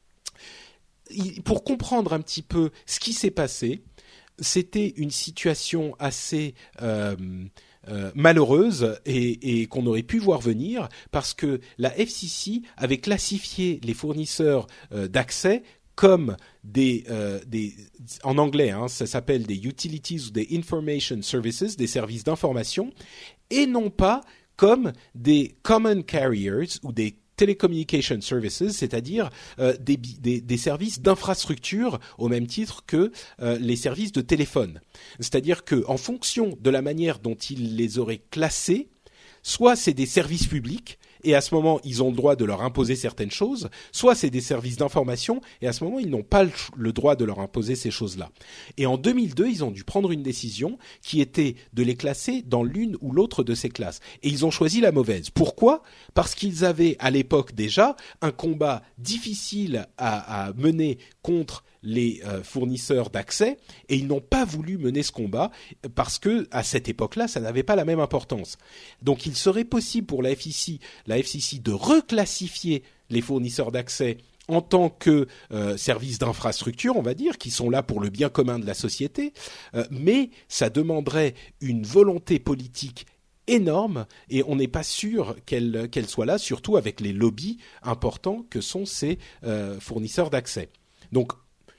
Il, pour comprendre un petit peu ce qui s'est passé, c'était une situation assez euh, euh, malheureuse et, et qu'on aurait pu voir venir parce que la F C C avait classifié les fournisseurs euh, d'accès comme des, euh, des en anglais, hein, ça s'appelle des utilities ou des information services, des services d'information, et non pas comme des common carriers ou des telecommunication services, c'est-à-dire euh, des, des, des services d'infrastructure au même titre que euh, les services de téléphone. C'est-à-dire que en fonction de la manière dont ils les auraient classés, soit c'est des services publics, et à ce moment, ils ont le droit de leur imposer certaines choses, soit c'est des services d'information, et à ce moment, ils n'ont pas le, le droit de leur imposer ces choses-là. Et en deux mille deux, ils ont dû prendre une décision qui était de les classer dans l'une ou l'autre de ces classes. Et ils ont choisi la mauvaise. Pourquoi ? Parce qu'ils avaient, à l'époque déjà, un combat difficile à, à mener contre les euh, fournisseurs d'accès, et ils n'ont pas voulu mener ce combat parce que à cette époque-là, ça n'avait pas la même importance. Donc, il serait possible pour la F C C, la F C C de reclassifier les fournisseurs d'accès en tant que euh, services d'infrastructure, on va dire, qui sont là pour le bien commun de la société, euh, mais ça demanderait une volonté politique énorme et on n'est pas sûr qu'elle, qu'elle soit là, surtout avec les lobbies importants que sont ces euh, fournisseurs d'accès. Donc,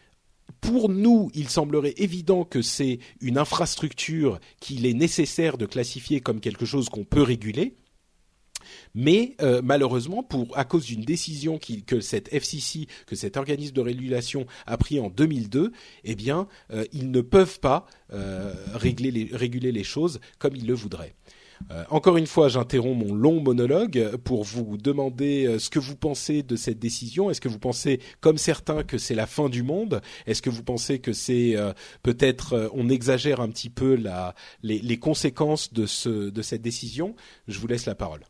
pour nous, il semblerait évident que c'est une infrastructure qu'il est nécessaire de classifier comme quelque chose qu'on peut réguler. Mais euh, malheureusement, pour à cause d'une décision qui, que cette F C C, que cet organisme de régulation a pris en deux mille deux, eh bien, euh, ils ne peuvent pas euh, régler les, réguler les choses comme ils le voudraient. Euh, encore une fois, j'interromps mon long monologue pour vous demander euh, ce que vous pensez de cette décision. Est-ce que vous pensez, comme certains, que c'est la fin du monde ? Est-ce que vous pensez que c'est euh, peut-être euh, on exagère un petit peu la, les, les conséquences de, ce, de cette décision ? Je vous laisse la parole.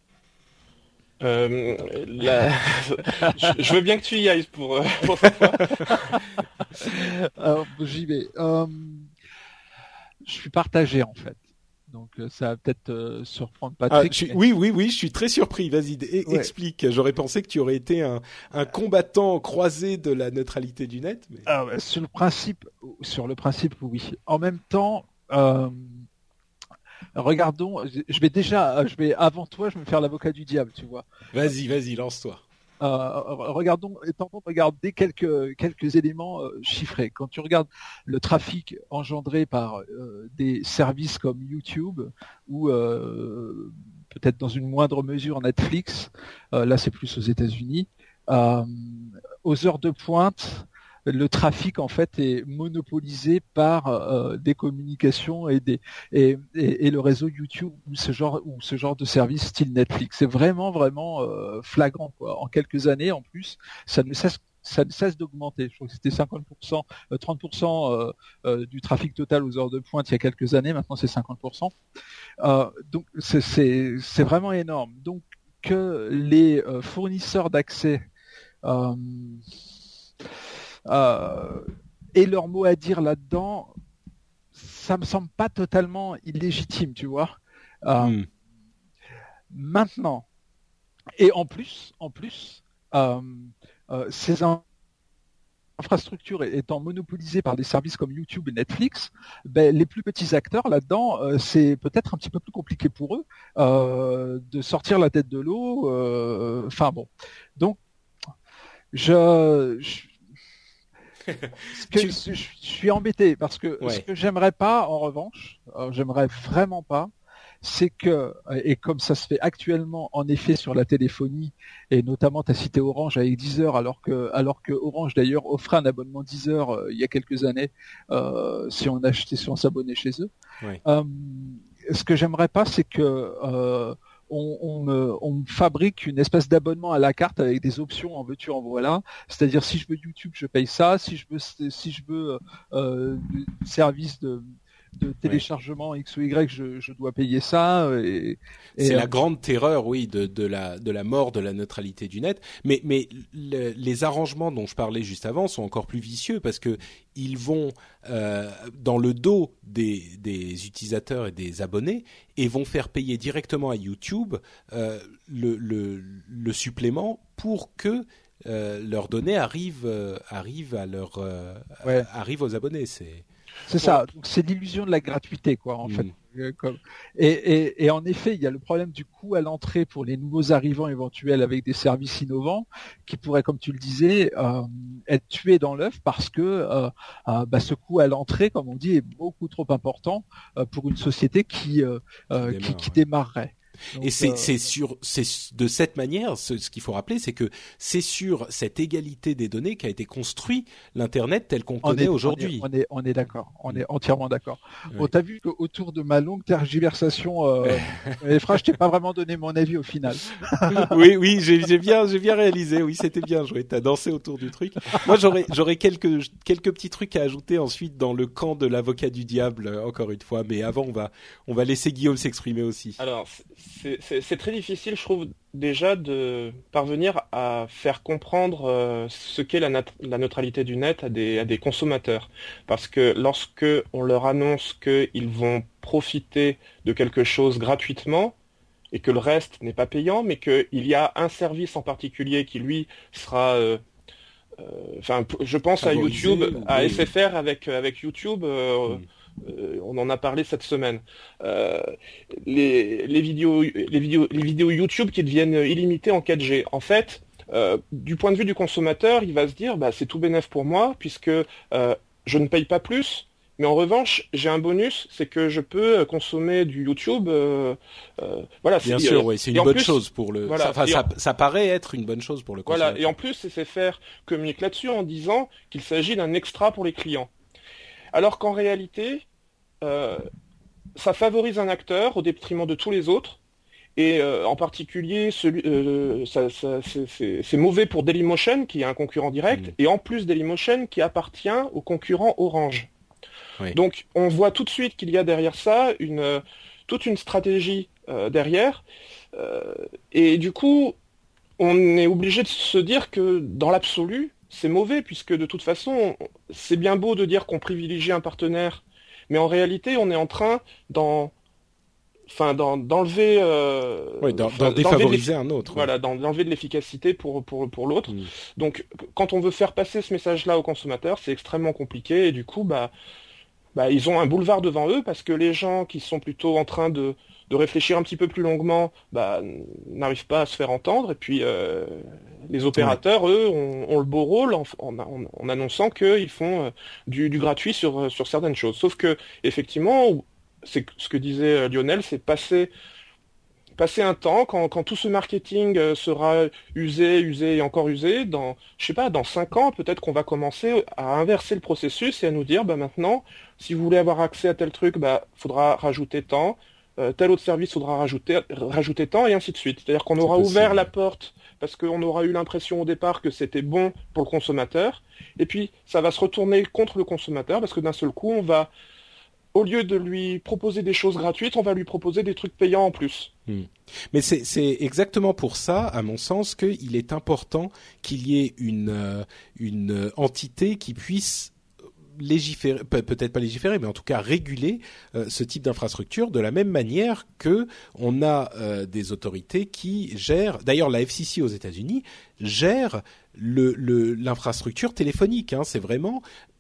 Euh, la... je, je veux bien que tu y ailles pour, euh, pour cette fois. Alors, j'y vais. Euh, je suis partagé en fait. Donc ça va peut-être euh, surprendre Patrick. Ah, je suis, mais... Oui, oui, oui, je suis très surpris. Vas-y, e- ouais. explique. J'aurais pensé que tu aurais été un, un combattant croisé de la neutralité du net. Mais... Ah ouais, sur le principe, sur le principe, oui. En même temps, euh, regardons. Je vais déjà, je vais avant toi, je vais me faire l'avocat du diable, tu vois. Vas-y, vas-y, lance-toi. Euh, regardons, tentons de regarder quelques quelques éléments euh, chiffrés. Quand tu regardes le trafic engendré par euh, des services comme YouTube ou euh, peut-être dans une moindre mesure Netflix, euh, là c'est plus aux États-Unis, euh, aux heures de pointe, le trafic en fait est monopolisé par euh, des communications et des et, et, et le réseau YouTube ou ce genre ou ce genre de service style Netflix. C'est vraiment vraiment euh, flagrant quoi. En quelques années en plus, ça ne cesse ça ne cesse d'augmenter. Je crois que c'était cinquante pour cent, euh, trente pour cent euh, euh, du trafic total aux heures de pointe il y a quelques années. Maintenant, c'est cinquante pour cent. Euh, donc, c'est, c'est, c'est vraiment énorme. Donc, que les euh, fournisseurs d'accès euh, euh, aient leur mot à dire là-dedans, ça me semble pas totalement illégitime, tu vois. Euh, mm. Maintenant, et en plus, en plus, euh, Euh, ces infrastructures étant monopolisées par des services comme YouTube et Netflix, ben, les plus petits acteurs là-dedans, euh, c'est peut-être un petit peu plus compliqué pour eux euh, de sortir la tête de l'eau. Enfin euh, bon, donc je, je, que, tu... je, je suis embêté parce que ouais. ce que j'aimerais pas, en revanche, euh, j'aimerais vraiment pas. C'est que, et comme ça se fait actuellement en effet sur la téléphonie, et notamment tu as cité Orange avec Deezer, alors que, alors que Orange d'ailleurs offrait un abonnement Deezer euh, il y a quelques années, euh, si on achetait, si on s'abonnait chez eux. Oui. Euh, ce que j'aimerais pas, c'est que euh, on, on, me, on me fabrique une espèce d'abonnement à la carte avec des options en veux-tu en voilà. C'est-à-dire si je veux YouTube, je paye ça. Si je veux, si je veux euh, du service de de téléchargement ouais. X ou Y, je, je dois payer ça. Et, et c'est euh... la grande terreur, oui, de, de la de la mort de la neutralité du net. Mais mais le, les arrangements dont je parlais juste avant sont encore plus vicieux parce que ils vont euh, dans le dos des des utilisateurs et des abonnés et vont faire payer directement à YouTube euh, le le le supplément pour que euh, leurs données arrivent euh, arrivent à leur euh, ouais. arrivent aux abonnés. C'est C'est ça, donc c'est l'illusion de la gratuité, quoi, en mmh. fait. Et, et, et en effet, il y a le problème du coût à l'entrée pour les nouveaux arrivants éventuels avec des services innovants qui pourraient, comme tu le disais, euh, être tués dans l'œuf parce que euh, euh, bah, ce coût à l'entrée, comme on dit, est beaucoup trop important euh, pour une société qui, euh, qui, démarre, qui, qui démarrerait. Donc, et c'est, euh... c'est sur, c'est de cette manière, ce, ce qu'il faut rappeler, c'est que c'est sur cette égalité des données qu'a été construit l'Internet tel qu'on on connaît est, aujourd'hui. On est, on est, on est d'accord, on est entièrement d'accord. Oui. Bon, t'as vu qu'autour de ma longue tergiversation, euh, les phrases, je t'ai pas vraiment donné mon avis au final. oui, oui, j'ai, j'ai bien, j'ai bien réalisé. Oui, c'était bien joué. T'as dansé autour du truc. Moi, j'aurais, j'aurais quelques, quelques petits trucs à ajouter ensuite dans le camp de l'avocat du diable, encore une fois. Mais avant, on va, on va laisser Guillaume s'exprimer aussi. Alors. C'est, c'est, c'est très difficile, je trouve, déjà de parvenir à faire comprendre euh, ce qu'est la, nat- la neutralité du net à des, à des consommateurs. Parce que lorsque on leur annonce qu'ils vont profiter de quelque chose gratuitement, et que le reste n'est pas payant, mais qu'il y a un service en particulier qui, lui, sera... Euh, enfin, euh, je pense Favorisé, à YouTube, oui. à S F R avec, avec YouTube... Euh, oui. Euh, on en a parlé cette semaine. Euh, les, les vidéos, les vidéos, les vidéos YouTube qui deviennent illimitées en quatre G. En fait, euh, du point de vue du consommateur, il va se dire, bah c'est tout bénef pour moi puisque euh, je ne paye pas plus. Mais en revanche, j'ai un bonus, c'est que je peux consommer du YouTube. Euh, euh, voilà. Bien c'est, sûr, euh, oui, c'est une bonne plus, chose pour le. Voilà, ça, ça, en... ça paraît être une bonne chose pour le consommateur. Voilà. Et en plus, S F R communique là-dessus en disant qu'il s'agit d'un extra pour les clients. Alors qu'en réalité, euh, ça favorise un acteur au détriment de tous les autres, et euh, en particulier, celui, euh, ça, ça, c'est, c'est, c'est mauvais pour Dailymotion, qui est un concurrent direct, mmh. et en plus Dailymotion qui appartient au concurrent Orange. Oui. Donc on voit tout de suite qu'il y a derrière ça une, euh, toute une stratégie euh, derrière, euh, et du coup, on est obligé de se dire que dans l'absolu, c'est mauvais, puisque de toute façon, c'est bien beau de dire qu'on privilégie un partenaire, mais en réalité, on est en train d'en, enfin, d'en, d'enlever, euh, oui, d'en, d'en défavoriser un autre. Voilà, d'en, d'enlever de l'efficacité pour pour pour l'autre. Mmh. Donc, quand on veut faire passer ce message-là aux consommateurs, c'est extrêmement compliqué, et du coup, bah, bah, ils ont un boulevard devant eux, parce que les gens qui sont plutôt en train de de réfléchir un petit peu plus longuement, bah, n'arrivent pas à se faire entendre, et puis euh, les opérateurs, eux, ont, ont le beau rôle en, en, en, en annonçant qu'ils font euh, du, du gratuit sur, sur certaines choses. Sauf que, effectivement, c'est ce que disait Lionel, c'est passer passer un temps, quand, quand tout ce marketing euh, sera usé, usé et encore usé, dans, je sais pas, dans cinq ans, peut-être qu'on va commencer à inverser le processus et à nous dire, bah maintenant, si vous voulez avoir accès à tel truc, bah faudra rajouter tant, euh, tel autre service faudra rajouter, rajouter tant, et ainsi de suite. C'est-à-dire qu'on aura ouvert la porte parce qu'on aura eu l'impression au départ que c'était bon pour le consommateur, et puis ça va se retourner contre le consommateur parce que d'un seul coup, on va au lieu de lui proposer des choses gratuites, on va lui proposer des trucs payants en plus. Mmh. Mais c'est, c'est exactement pour ça, à mon sens, qu'il est important qu'il y ait une, euh, une entité qui puisse légiférer, peut-être pas légiférer, mais en tout cas réguler euh, ce type d'infrastructure de la même manière que on a euh, des autorités qui gèrent. D'ailleurs, la F C C aux États-Unis gère le, le, l'infrastructure téléphonique. Hein, c'est vraiment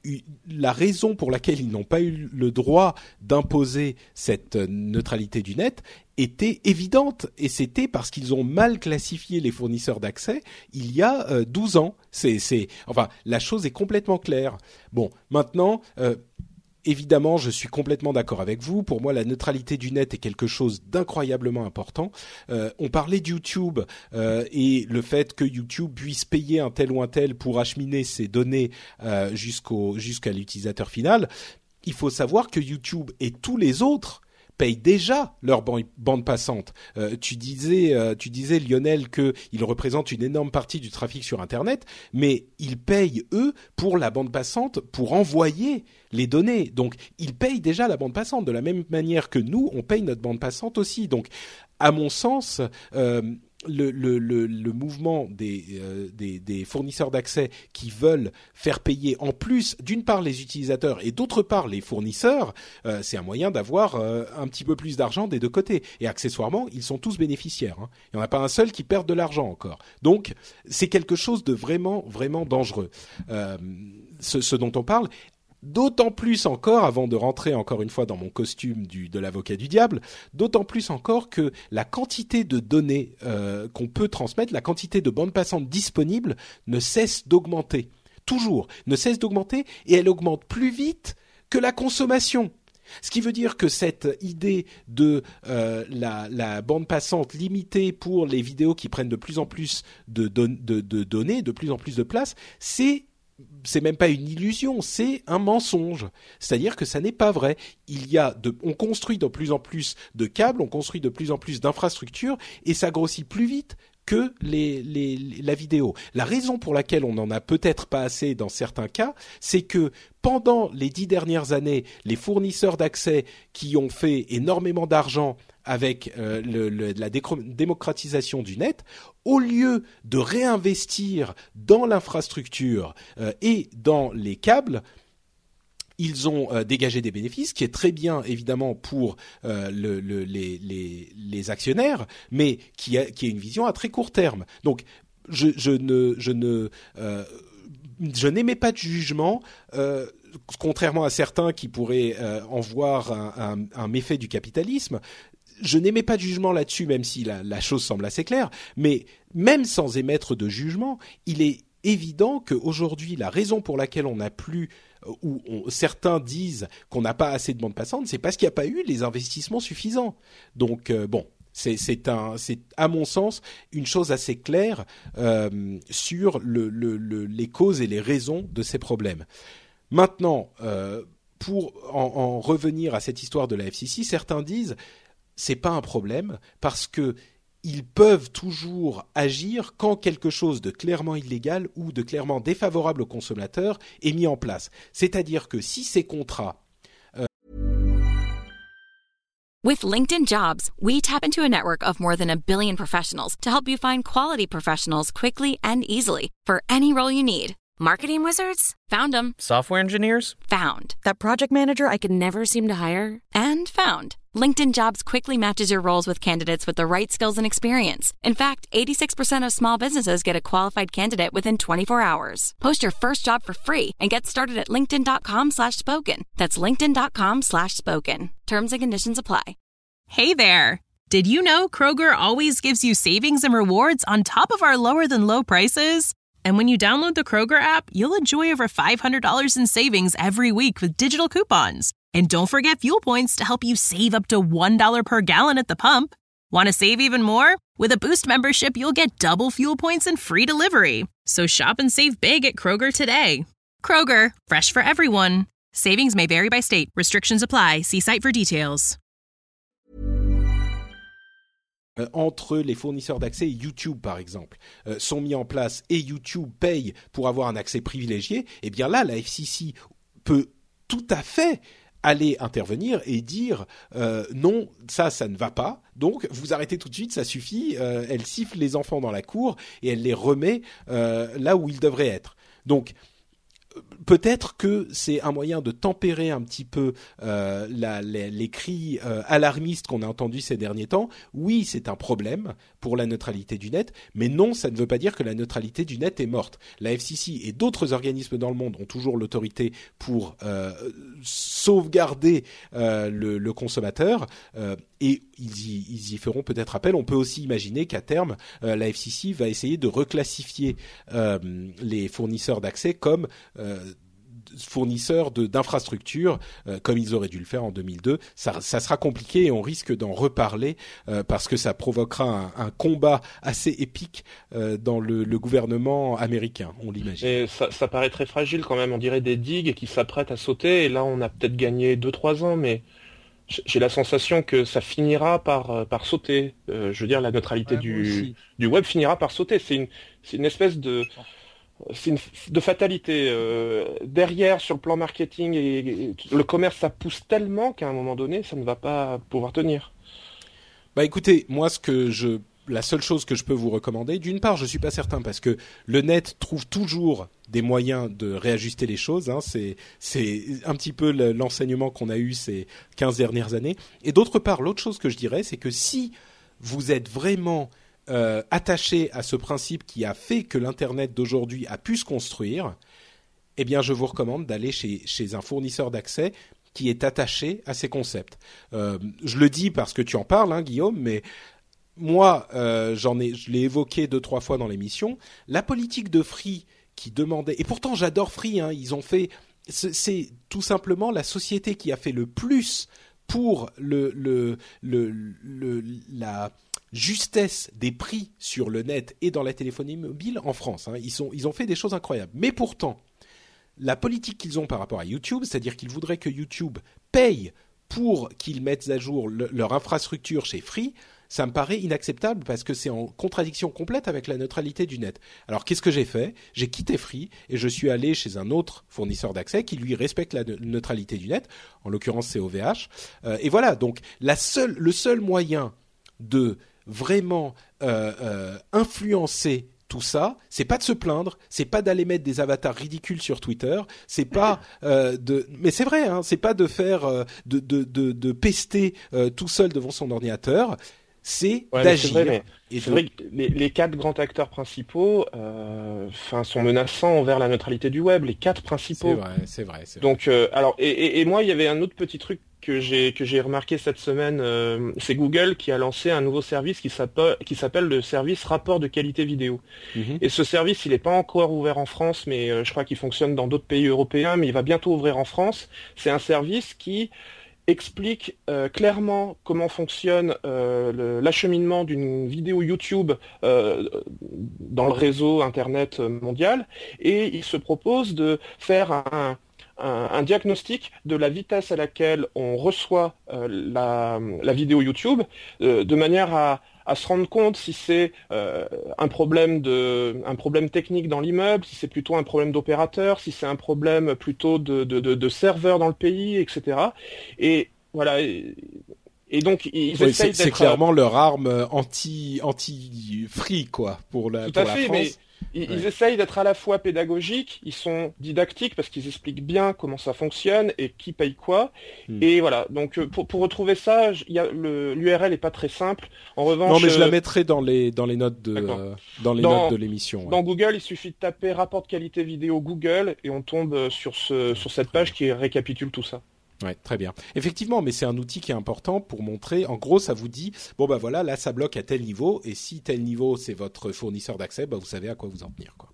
la raison pour laquelle ils n'ont pas eu le droit d'imposer cette neutralité du net était évidente, et c'était parce qu'ils ont mal classifié les fournisseurs d'accès il y a euh, douze ans. C'est, c'est, enfin, la chose est complètement claire. Bon, maintenant, euh, évidemment, je suis complètement d'accord avec vous. Pour moi, la neutralité du net est quelque chose d'incroyablement important. Euh, on parlait de YouTube euh, et le fait que YouTube puisse payer un tel ou un tel pour acheminer ses données euh, jusqu'au jusqu'à l'utilisateur final. Il faut savoir que YouTube et tous les autres payent déjà leur bande passante. Euh, tu disais, euh, tu disais Lionel que ils représentent une énorme partie du trafic sur Internet, mais ils payent eux pour la bande passante pour envoyer les données. Donc ils payent déjà la bande passante de la même manière que nous, on paye notre bande passante aussi. Donc à mon sens, euh, Le, le, le, le mouvement des, euh, des, des fournisseurs d'accès qui veulent faire payer en plus, d'une part les utilisateurs et d'autre part les fournisseurs, euh, c'est un moyen d'avoir euh, un petit peu plus d'argent des deux côtés. Et accessoirement, ils sont tous bénéficiaires. Hein. Il n'y en a pas un seul qui perd de l'argent encore. Donc, c'est quelque chose de vraiment, vraiment dangereux, euh, ce, ce dont on parle. D'autant plus encore, avant de rentrer encore une fois dans mon costume du, de l'avocat du diable, d'autant plus encore que la quantité de données euh, qu'on peut transmettre, la quantité de bandes passantes disponibles ne cesse d'augmenter. Toujours, ne cesse d'augmenter, et elle augmente plus vite que la consommation. Ce qui veut dire que cette idée de euh, la, la bande passante limitée pour les vidéos qui prennent de plus en plus de, don- de, de données, de plus en plus de place, c'est c'est même pas une illusion, c'est un mensonge. C'est-à-dire que ça n'est pas vrai. Il y a de, on construit de plus en plus de câbles, on construit de plus en plus d'infrastructures, et ça grossit plus vite que les, les, la vidéo. La raison pour laquelle on n'en a peut-être pas assez dans certains cas, c'est que pendant les dix dernières années, les fournisseurs d'accès qui ont fait énormément d'argent avec euh, le, le, la décro- démocratisation du net, au lieu de réinvestir dans l'infrastructure euh, et dans les câbles, ils ont euh, dégagé des bénéfices, ce qui est très bien évidemment pour euh, le, le, les, les, les actionnaires, mais qui a, qui a une vision à très court terme. Donc, je, je ne, je ne, euh, je n'émets pas de jugement. Euh, contrairement à certains qui pourraient euh, en voir un, un, un méfait du capitalisme. Je n'émets pas de jugement là-dessus, même si la, la chose semble assez claire, mais même sans émettre de jugement, il est évident qu'aujourd'hui, la raison pour laquelle on n'a plus, ou on, certains disent qu'on n'a pas assez de bande passante, c'est parce qu'il n'y a pas eu les investissements suffisants. Donc, euh, bon, c'est, c'est, un, c'est à mon sens une chose assez claire euh, sur le, le, le, les causes et les raisons de ces problèmes. Maintenant, euh, pour en, en revenir à cette histoire de la F C C, certains disent c'est pas un problème parce que ils peuvent toujours agir quand quelque chose de clairement illégal ou de clairement défavorable aux consommateurs est mis en place. C'est-à-dire que si ces contrats euh... With LinkedIn Jobs, we tap into a network of more than a billion professionals to help you find quality professionals quickly and easily for any role you need. Marketing wizards? Found them. Software engineers? Found. That project manager I could never seem to hire? And found. LinkedIn Jobs quickly matches your roles with candidates with the right skills and experience. In fact, eighty-six percent of small businesses get a qualified candidate within twenty-four hours. Post your first job for free and get started at linkedin.com slash spoken. That's linkedin.com slash spoken. Terms and conditions apply. Hey there. Did you know Kroger always gives you savings and rewards on top of our lower than low prices? And when you download the Kroger app, you'll enjoy over five hundred dollars in savings every week with digital coupons. And don't forget fuel points to help you save up to one dollar per gallon at the pump. Want to save even more? With a Boost membership, you'll get double fuel points and free delivery. So shop and save big at Kroger today. Kroger, fresh for everyone. Savings may vary by state. Restrictions apply. See site for details. Euh, entre les fournisseurs d'accès et YouTube, par exemple, euh, sont mis en place et YouTube paye pour avoir un accès privilégié, eh bien là, la F C C peut tout à fait aller intervenir et dire euh, non, ça, ça ne va pas. Donc, vous arrêtez tout de suite, ça suffit. Euh, elle siffle les enfants dans la cour et elle les remet euh, là où ils devraient être. Donc, peut-être que c'est un moyen de tempérer un petit peu euh, la, les, les cris euh, alarmistes qu'on a entendus ces derniers temps. Oui, c'est un problème pour la neutralité du net, mais non, ça ne veut pas dire que la neutralité du net est morte. La F C C et d'autres organismes dans le monde ont toujours l'autorité pour euh, sauvegarder euh, le, le consommateur euh, et ils y, ils y feront peut-être appel. On peut aussi imaginer qu'à terme, euh, la F C C va essayer de reclassifier euh, les fournisseurs d'accès comme euh, fournisseurs de, d'infrastructures, euh, comme ils auraient dû le faire en deux mille deux. Ça, ça sera compliqué et on risque d'en reparler euh, parce que ça provoquera un, un combat assez épique euh, dans le, le gouvernement américain, on l'imagine. Et ça, ça paraît très fragile quand même, on dirait des digues qui s'apprêtent à sauter, et là on a peut-être gagné deux trois ans, mais j'ai la sensation que ça finira par, par sauter. Euh, je veux dire, la neutralité ouais, du, du web finira par sauter. C'est une, c'est une espèce de... C'est une de fatalité. Euh, derrière, sur le plan marketing, et, et le commerce, ça pousse tellement qu'à un moment donné, ça ne va pas pouvoir tenir. Bah écoutez, moi, ce que je, la seule chose que je peux vous recommander, d'une part, je suis pas certain parce que le net trouve toujours des moyens de réajuster les choses. Hein, c'est, c'est un petit peu l'enseignement qu'on a eu ces quinze dernières années. Et d'autre part, l'autre chose que je dirais, c'est que si vous êtes vraiment Euh, attaché à ce principe qui a fait que l'Internet d'aujourd'hui a pu se construire, eh bien, je vous recommande d'aller chez, chez un fournisseur d'accès qui est attaché à ces concepts. Euh, je le dis parce que tu en parles, hein, Guillaume, mais moi, euh, j'en ai, je l'ai évoqué deux, trois fois dans l'émission. La politique de Free qui demandait, et pourtant j'adore Free, hein, ils ont fait, c'est, c'est tout simplement la société qui a fait le plus pour le, le, le, le, la justesse des prix sur le net et dans la téléphonie mobile en France. Hein. Ils, sont, ils ont fait des choses incroyables. Mais pourtant, la politique qu'ils ont par rapport à YouTube, c'est-à-dire qu'ils voudraient que YouTube paye pour qu'ils mettent à jour le, leur infrastructure chez Free, ça me paraît inacceptable parce que c'est en contradiction complète avec la neutralité du net. Alors, qu'est-ce que j'ai fait ? J'ai quitté Free et je suis allé chez un autre fournisseur d'accès qui, lui, respecte la neutralité du net. En l'occurrence, c'est O V H. Euh, et voilà, donc la seule, le seul moyen de vraiment euh, euh, influencer tout ça, c'est pas de se plaindre, c'est pas d'aller mettre des avatars ridicules sur Twitter, c'est pas euh, de, mais c'est vrai, hein, c'est pas de faire euh, de, de de de pester euh, tout seul devant son ordinateur, c'est ouais, d'agir. C'est vrai, et c'est de... vrai que les, les quatre grands acteurs principaux, euh, enfin, sont menaçants envers la neutralité du web. Les quatre principaux. C'est vrai, c'est vrai. C'est Donc, vrai. Euh, alors, et, et, et moi, il y avait un autre petit truc que j'ai que j'ai remarqué cette semaine, euh, c'est Google qui a lancé un nouveau service qui s'appelle qui s'appelle le service rapport de qualité vidéo. Mm-hmm. Et ce service, il n'est pas encore ouvert en France, mais euh, je crois qu'il fonctionne dans d'autres pays européens, mais il va bientôt ouvrir en France. C'est un service qui explique euh, clairement comment fonctionne euh, le, l'acheminement d'une vidéo YouTube euh, dans le réseau Internet mondial, et il se propose de faire un Un, un diagnostic de la vitesse à laquelle on reçoit euh, la, la vidéo YouTube, euh, de manière à, à se rendre compte si c'est euh, un problème de, un problème technique dans l'immeuble, si c'est plutôt un problème d'opérateur, si c'est un problème plutôt de, de, de, de serveur dans le pays, et cetera. Et voilà. Et, Et donc ils oui, essayent c'est, d'être... c'est clairement leur arme anti anti free quoi pour la, Tout pour à la fait, France. Mais... Ils, ouais. ils essayent d'être à la fois pédagogiques, ils sont didactiques parce qu'ils expliquent bien comment ça fonctionne et qui paye quoi. Mm. Et voilà, donc pour, pour retrouver ça, y a le, l'U R L est pas très simple. En revanche, non mais je la mettrai dans les dans les notes de euh, dans les dans, notes de l'émission. Ouais. Dans Google, il suffit de taper rapport de qualité vidéo Google et on tombe sur ce sur cette page qui récapitule tout ça. Ouais, très bien. Effectivement, mais c'est un outil qui est important pour montrer, en gros, ça vous dit, bon bah voilà, là ça bloque à tel niveau, et si tel niveau c'est votre fournisseur d'accès, bah vous savez à quoi vous en tenir, quoi.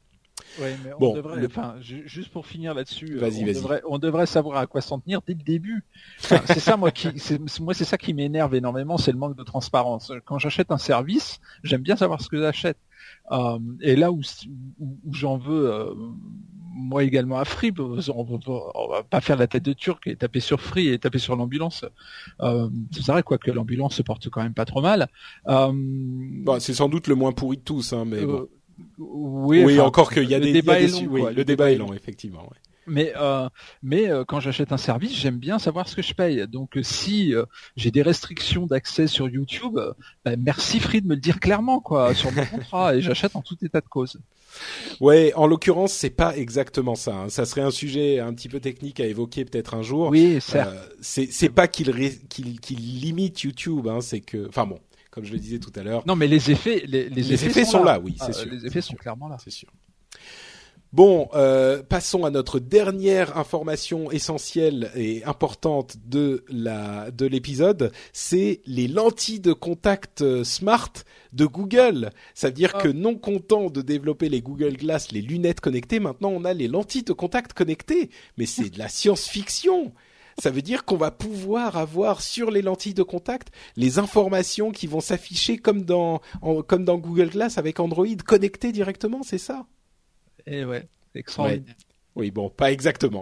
Ouais, mais on Bon, devrait, le- enfin, ju- juste pour finir là-dessus, euh, Vas-y, on vas-y. devrait, on devrait savoir à quoi s'en tenir dès le début. Enfin, c'est ça, moi, qui, c'est, c'est- moi, c'est ça qui m'énerve énormément, c'est le manque de transparence. Quand j'achète un service, j'aime bien savoir ce que j'achète. Euh, et là où, où, où j'en veux, euh, moi également à Free, on va, on va pas faire la tête de Turc et taper sur Free et taper sur l'ambulance. Euh, c'est vrai, quoi que l'ambulance se porte quand même pas trop mal. Euh, Bon, c'est sans doute le moins pourri de tous, hein, mais bon. euh, oui, Oui, enfin, encore qu'il y a le des, il y a débat des est su- long, oui, quoi. le débat est long, effectivement. Ouais. Mais euh, mais euh, quand j'achète un service, j'aime bien savoir ce que je paye. Donc euh, si euh, j'ai des restrictions d'accès sur YouTube, euh, bah, merci Free de me le dire clairement quoi sur mon contrat et j'achète en tout état de cause. Ouais, en l'occurrence, c'est pas exactement ça. Hein. Ça serait un sujet un petit peu technique à évoquer peut-être un jour. Oui, certes. Euh, c'est c'est pas qu'il ré- qu'il qu'il limite YouTube, hein, c'est que, enfin bon, comme je le disais tout à l'heure. Non, mais les effets, les, les Les effets, effets sont, sont là. là, oui, c'est Ah, sûr, Les c'est effets sûr. sont clairement là. C'est sûr. Bon, euh, passons à notre dernière information essentielle et importante de la de l'épisode, c'est les lentilles de contact euh, smart de Google. Ça veut dire Ah. que non content de développer les Google Glass, les lunettes connectées, maintenant on a les lentilles de contact connectées. Mais c'est de la science-fiction. Ça veut dire qu'on va pouvoir avoir sur les lentilles de contact les informations qui vont s'afficher comme dans en- comme dans Google Glass avec Android connecté directement, c'est ça? Et ouais, c'est extraordinaire. Oui, bon, pas exactement.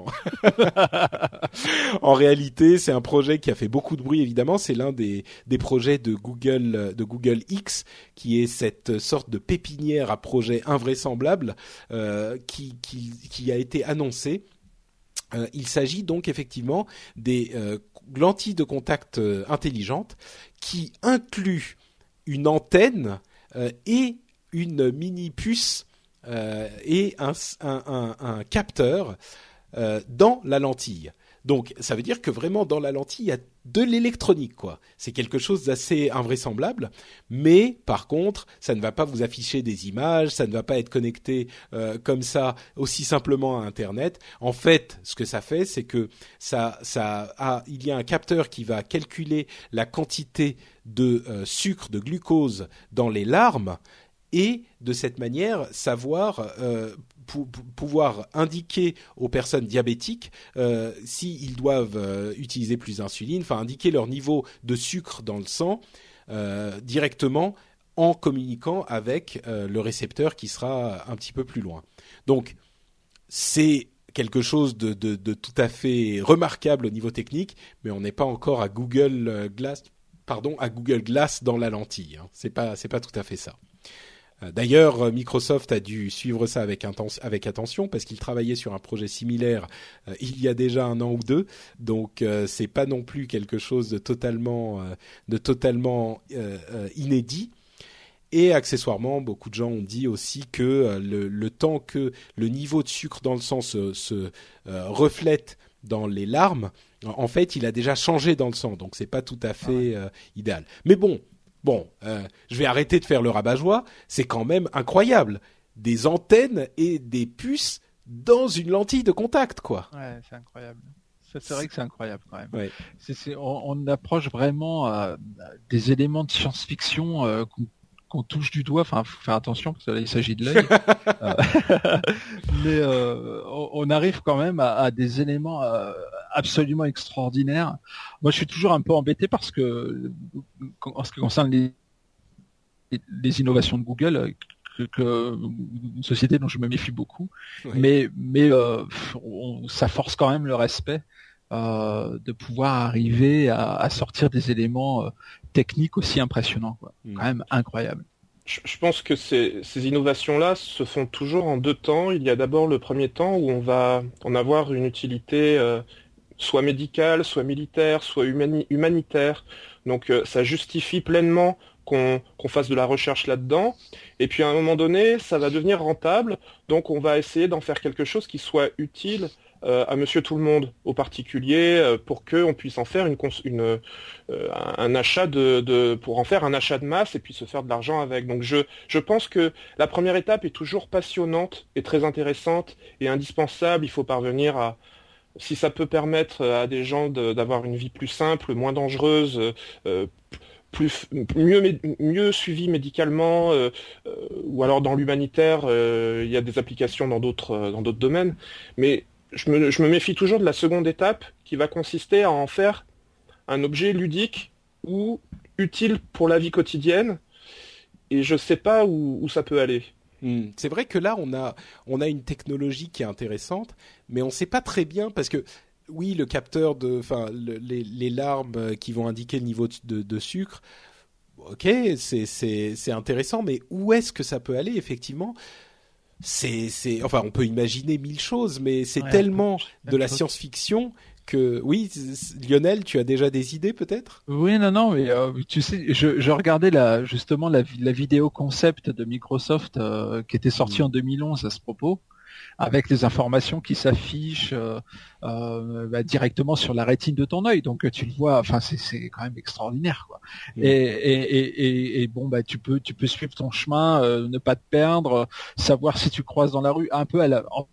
En réalité, c'est un projet qui a fait beaucoup de bruit, évidemment. C'est l'un des, des projets de Google, de Google X, qui est cette sorte de pépinière à projets invraisemblables euh, qui, qui, qui a été annoncé. Euh, il s'agit donc effectivement des euh, lentilles de contact euh, intelligentes qui incluent une antenne euh, et une mini puce euh, et un, un, un, un capteur euh, dans la lentille. Donc ça veut dire que vraiment dans la lentille il y a de l'électronique quoi. C'est quelque chose d'assez invraisemblable, mais par contre ça ne va pas vous afficher des images, ça ne va pas être connecté euh, comme ça aussi simplement à Internet. En fait, ce que ça fait, c'est que ça, ça a, il y a un capteur qui va calculer la quantité de euh, sucre, de glucose dans les larmes. Et de cette manière, savoir euh, pou- pou- pouvoir indiquer aux personnes diabétiques euh, s'ils doivent euh, utiliser plus d'insuline, enfin indiquer leur niveau de sucre dans le sang euh, directement en communiquant avec euh, le récepteur qui sera un petit peu plus loin. Donc c'est quelque chose de, de, de tout à fait remarquable au niveau technique, mais on n'est pas encore à Google Glass, pardon, à Google Glass dans la lentille. Hein. C'est pas, c'est pas tout à fait ça. D'ailleurs, Microsoft a dû suivre ça avec, inten- avec attention parce qu'il travaillait sur un projet similaire euh, il y a déjà un an ou deux. Donc, euh, c'est pas non plus quelque chose de totalement, euh, de totalement euh, euh, inédit. Et accessoirement, beaucoup de gens ont dit aussi que euh, le, le temps que le niveau de sucre dans le sang se, se euh, reflète dans les larmes, en fait, il a déjà changé dans le sang. Donc, c'est pas tout à fait euh, idéal. Mais bon. Bon, euh, je vais arrêter de faire le rabat-joie. C'est quand même incroyable. Des antennes et des puces dans une lentille de contact, quoi. Ouais, c'est incroyable. C'est, c'est vrai que c'est incroyable quand même. Ouais. C'est, c'est, on, on approche vraiment euh, des éléments de science-fiction euh, qu'on, qu'on touche du doigt. Enfin, faut faire attention parce que là, il s'agit de l'œil. euh, mais euh, on, on arrive quand même à, à des éléments euh, absolument extraordinaires. Moi, je suis toujours un peu embêté parce que, en ce qui concerne les, les innovations de Google, que, que une société dont je me méfie beaucoup, Oui. mais mais euh, on, ça force quand même le respect euh, de pouvoir arriver à, à sortir des éléments euh, techniques aussi impressionnants, quoi. Mm. Quand même incroyable. Je je pense que ces, ces innovations-là se font toujours en deux temps. Il y a d'abord le premier temps où on va en avoir une utilité euh, soit médicale, soit militaire, soit humani- humanitaire. Donc euh, ça justifie pleinement qu'on, qu'on fasse de la recherche là-dedans. Et puis à un moment donné, ça va devenir rentable. Donc on va essayer d'en faire quelque chose qui soit utile euh, à monsieur tout le monde, aux particuliers, euh, pour qu'on puisse en faire une, cons- une euh, un, un achat de, de pour en faire un achat de masse et puis se faire de l'argent avec. Donc je je pense que la première étape est toujours passionnante et très intéressante et indispensable. Il faut parvenir à, si ça peut permettre à des gens de, d'avoir une vie plus simple, moins dangereuse, euh, plus mieux mieux suivi médicalement, euh, euh, ou alors dans l'humanitaire, euh, il y a des applications dans d'autres dans d'autres domaines. Mais je me je me méfie toujours de la seconde étape qui va consister à en faire un objet ludique ou utile pour la vie quotidienne. Et je sais pas où, où ça peut aller. Mmh. C'est vrai que là, on a, on a une technologie qui est intéressante, mais on ne sait pas très bien parce que, oui, le capteur de, enfin, le, les, les larmes qui vont indiquer le niveau de, de sucre, ok, c'est, c'est, c'est intéressant, mais où est-ce que ça peut aller, effectivement? C'est, c'est, enfin, on peut imaginer mille choses, mais c'est ouais, tellement de la science-fiction que, oui, Lionel, tu as déjà des idées peut-être? Oui, non, non, mais euh, tu sais, je, je regardais la, justement la, la vidéo concept de Microsoft euh, qui était sortie mmh. en deux mille onze à ce propos, avec les informations qui s'affichent euh, euh, bah, directement sur la rétine de ton œil. Donc tu le vois, enfin c'est, c'est quand même extraordinaire, quoi. Mmh. Et, et, et, et bon, bah tu peux, tu peux suivre ton chemin, euh, ne pas te perdre, savoir si tu croises dans la rue, un peu à la. En...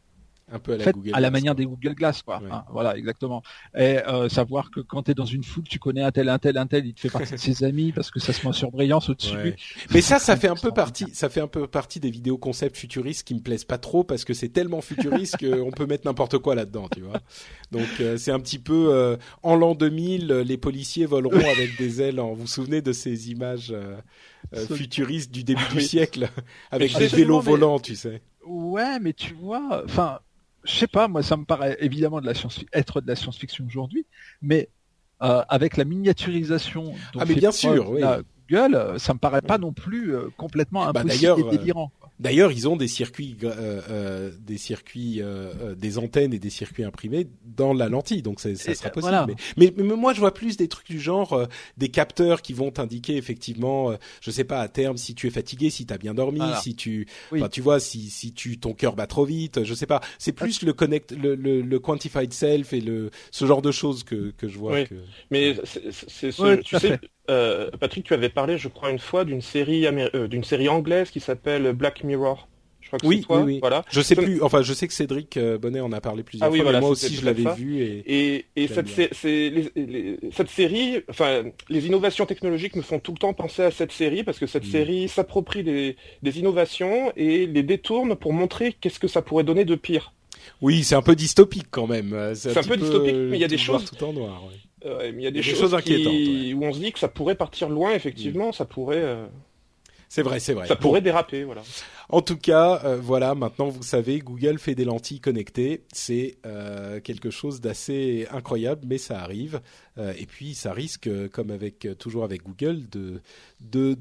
Un peu à la, en fait, Google à la Glass, manière quoi. des Google Glass, quoi. Ouais. Hein, voilà, exactement. Et euh, savoir que quand tu es dans une foule, tu connais un tel, un tel, un tel, il te fait partie de ses amis parce que ça se met en surbrillance au-dessus. Ouais. Mais ça, ça fait un peu partie, ça fait un peu partie des vidéos concept futuristes qui me plaisent pas trop parce que c'est tellement futuriste qu'on peut mettre n'importe quoi là-dedans, tu vois. Donc euh, c'est un petit peu euh, en l'an deux mille, les policiers voleront avec des ailes. En... Vous vous souvenez de ces images euh, euh, futuristes du début du siècle avec des vélos mais... volants, tu sais. Ouais, mais tu vois, enfin. Je sais pas, moi ça me paraît évidemment de la science être de la science-fiction aujourd'hui, mais euh, avec la miniaturisation dont ah mais bien sûr, oui. Google, ça me paraît pas non plus euh, complètement bah, impossible et délirant. Euh, d'ailleurs, ils ont des circuits, euh, euh, des circuits, euh, des antennes et des circuits imprimés dans la lentille, donc ça, ça sera possible. Voilà. Mais, mais, mais moi, je vois plus des trucs du genre euh, des capteurs qui vont t'indiquer effectivement, euh, je sais pas à terme si tu es fatigué, si t'as bien dormi, voilà. si tu, enfin oui. tu vois, si si tu ton cœur bat trop vite, je sais pas. C'est plus ah. le connect, le, le, le quantified self et le ce genre de choses que que je vois. Oui. Que... Mais c'est, c'est ce, oui, tu sais. Fait. Euh, Patrick, tu avais parlé, je crois, une fois d'une série améri- euh, d'une série anglaise qui s'appelle Black Mirror. Je crois que oui, c'est toi. Oui, oui. Voilà. Je sais plus. Enfin, je sais que Cédric Bonnet en a parlé plusieurs ah, oui, fois. Voilà, mais moi aussi, je l'avais ça. vu. Et, et, et cette, c'est, c'est, les, les, cette série, enfin, les innovations technologiques me font tout le temps penser à cette série parce que cette mmh. série s'approprie des, des innovations et les détourne pour montrer qu'est-ce que ça pourrait donner de pire. Oui, c'est un peu dystopique quand même. C'est, c'est un, un peu dystopique, mais il y a des choses. Tout en noir. Ouais. Euh, mais il y a des, des choses, choses inquiétantes qui... ouais. où on se dit que ça pourrait partir loin, effectivement, mmh. ça pourrait. Euh... C'est vrai, c'est vrai. Ça pourrait bon. déraper, voilà. En tout cas, euh, voilà, maintenant vous savez, Google fait des lentilles connectées. C'est euh, quelque chose d'assez incroyable, mais ça arrive. Euh, et puis ça risque, comme avec toujours avec Google, de, de,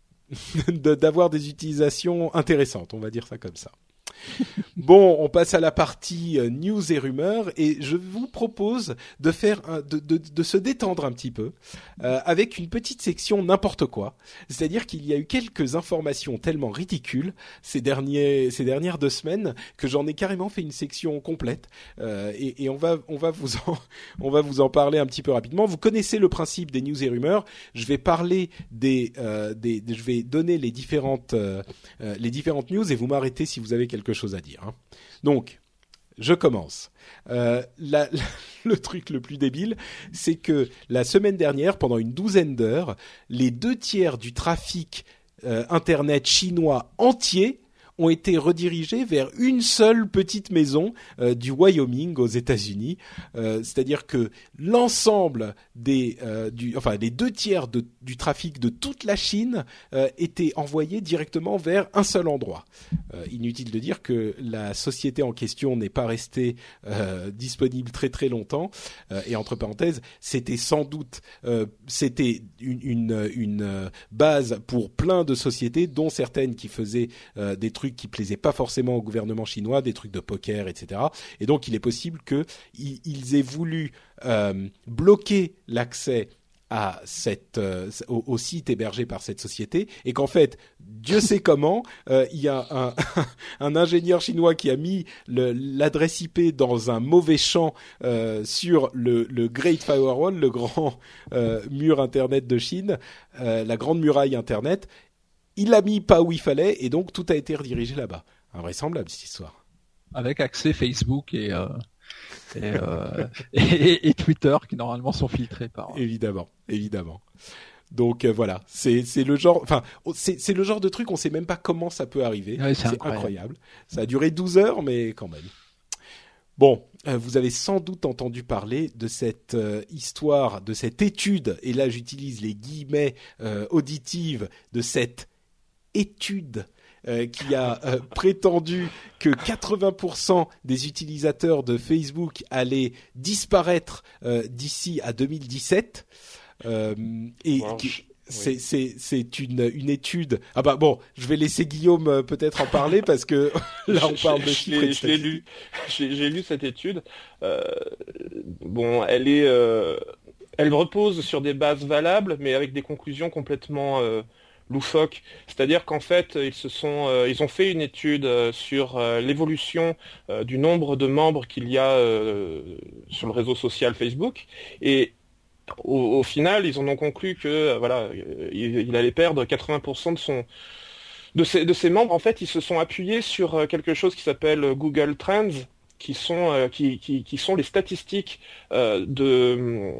de d'avoir des utilisations intéressantes. On va dire ça comme ça. Bon, on passe à la partie euh, news et rumeurs et je vous propose de faire un, de, de, de se détendre un petit peu euh, avec une petite section n'importe quoi. C'est-à-dire qu'il y a eu quelques informations tellement ridicules ces derniers ces dernières deux semaines que j'en ai carrément fait une section complète euh, et, et on va on va vous en on va vous en parler un petit peu rapidement. Vous connaissez le principe des news et rumeurs. Je vais parler des euh, des, des je vais donner les différentes euh, euh, les différentes news et vous m'arrêtez si vous avez quelque chose à dire. Hein. Donc, je commence. Euh, la, la, le truc le plus débile, c'est que la semaine dernière, pendant une douzaine d'heures, les deux tiers du trafic euh, Internet chinois entier ont été redirigés vers une seule petite maison euh, du Wyoming aux États-Unis. Euh, c'est-à-dire que l'ensemble des, euh, du, enfin les deux tiers de, du trafic de toute la Chine euh, étaient envoyés directement vers un seul endroit. Euh, inutile de dire que la société en question n'est pas restée euh, disponible très très longtemps. Euh, et entre parenthèses, c'était sans doute, euh, c'était une, une, une base pour plein de sociétés, dont certaines qui faisaient euh, des trucs qui plaisaient pas forcément au gouvernement chinois, des trucs de poker, et cetera. Et donc, il est possible que ils, ils aient voulu euh, bloquer l'accès à cette euh, au, au site hébergé par cette société et qu'en fait, Dieu sait comment, euh, il y a un, un ingénieur chinois qui a mis le, l'adresse I P dans un mauvais champ euh, sur le, le Great Firewall, le grand euh, mur Internet de Chine, euh, la grande muraille Internet. Il l'a mis pas où il fallait et donc tout a été redirigé là-bas. Invraisemblable cette histoire. Avec accès Facebook et, euh, et, euh, et, et Twitter qui normalement sont filtrés par. Évidemment, évidemment. Donc euh, voilà, c'est c'est le genre, enfin c'est c'est le genre de truc on sait même pas comment ça peut arriver. Ouais, c'est c'est incroyable. incroyable. Ça a duré douze heures, mais quand même. Bon, euh, vous avez sans doute entendu parler de cette euh, histoire, de cette étude, et là j'utilise les guillemets euh, auditives de cette étude euh, qui a euh, prétendu que quatre-vingts pour cent des utilisateurs de Facebook allaient disparaître euh, d'ici à deux mille dix-sept. Euh, et Wow. qui, c'est, c'est, c'est une, une étude. Ah bah bon, je vais laisser Guillaume euh, peut-être en parler parce que là on Je- parle de je, chiffres. je et l'ai, de je l'ai statistiques. lu. J'ai, j'ai lu cette étude. Euh, bon, elle est, euh, elle repose sur des bases valables, mais avec des conclusions complètement euh, loufoques. C'est-à-dire qu'en fait, ils se sont, euh, ils ont fait une étude euh, sur euh, l'évolution euh, du nombre de membres qu'il y a euh, sur le réseau social Facebook, et au, au final, ils en ont conclu que euh, voilà, euh, il, il allait perdre quatre-vingts pour cent de son de ses, de ses membres. En fait, ils se sont appuyés sur euh, quelque chose qui s'appelle euh, Google Trends, qui sont euh, qui, qui qui sont les statistiques euh, de,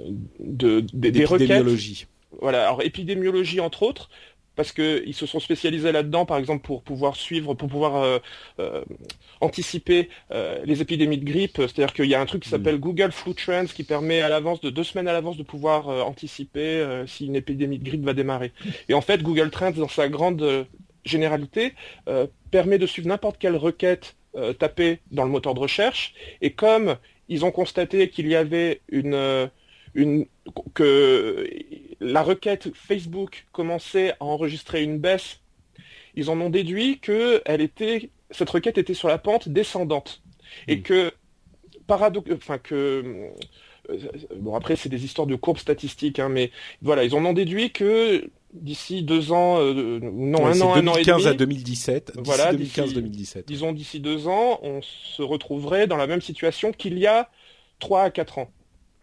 de des, des requêtes. D'épidémiologie. Voilà, alors épidémiologie entre autres, parce que ils se sont spécialisés là-dedans, par exemple pour pouvoir suivre, pour pouvoir euh, euh, anticiper euh, les épidémies de grippe. C'est-à-dire qu'il y a un truc qui s'appelle Google Flu Trends qui permet à l'avance, de deux semaines à l'avance, de pouvoir euh, anticiper euh, si une épidémie de grippe va démarrer. Et en fait, Google Trends, dans sa grande euh, généralité, euh, permet de suivre n'importe quelle requête euh, tapée dans le moteur de recherche. Et comme ils ont constaté qu'il y avait une euh, une que la requête Facebook commençait à enregistrer une baisse, ils en ont déduit que elle était, cette requête était sur la pente descendante, et Mmh. que paradoxe, enfin que euh, bon après c'est des histoires de courbes statistiques, hein, mais voilà, ils en ont déduit que d'ici deux ans, euh, non Ouais, un c'est an, un an et deux mille quinze demi, à deux mille dix-sept. D'ici voilà, deux mille quinze d'ici- deux mille dix-sept. disons d'ici deux ans, on se retrouverait dans la même situation qu'il y a trois à quatre ans.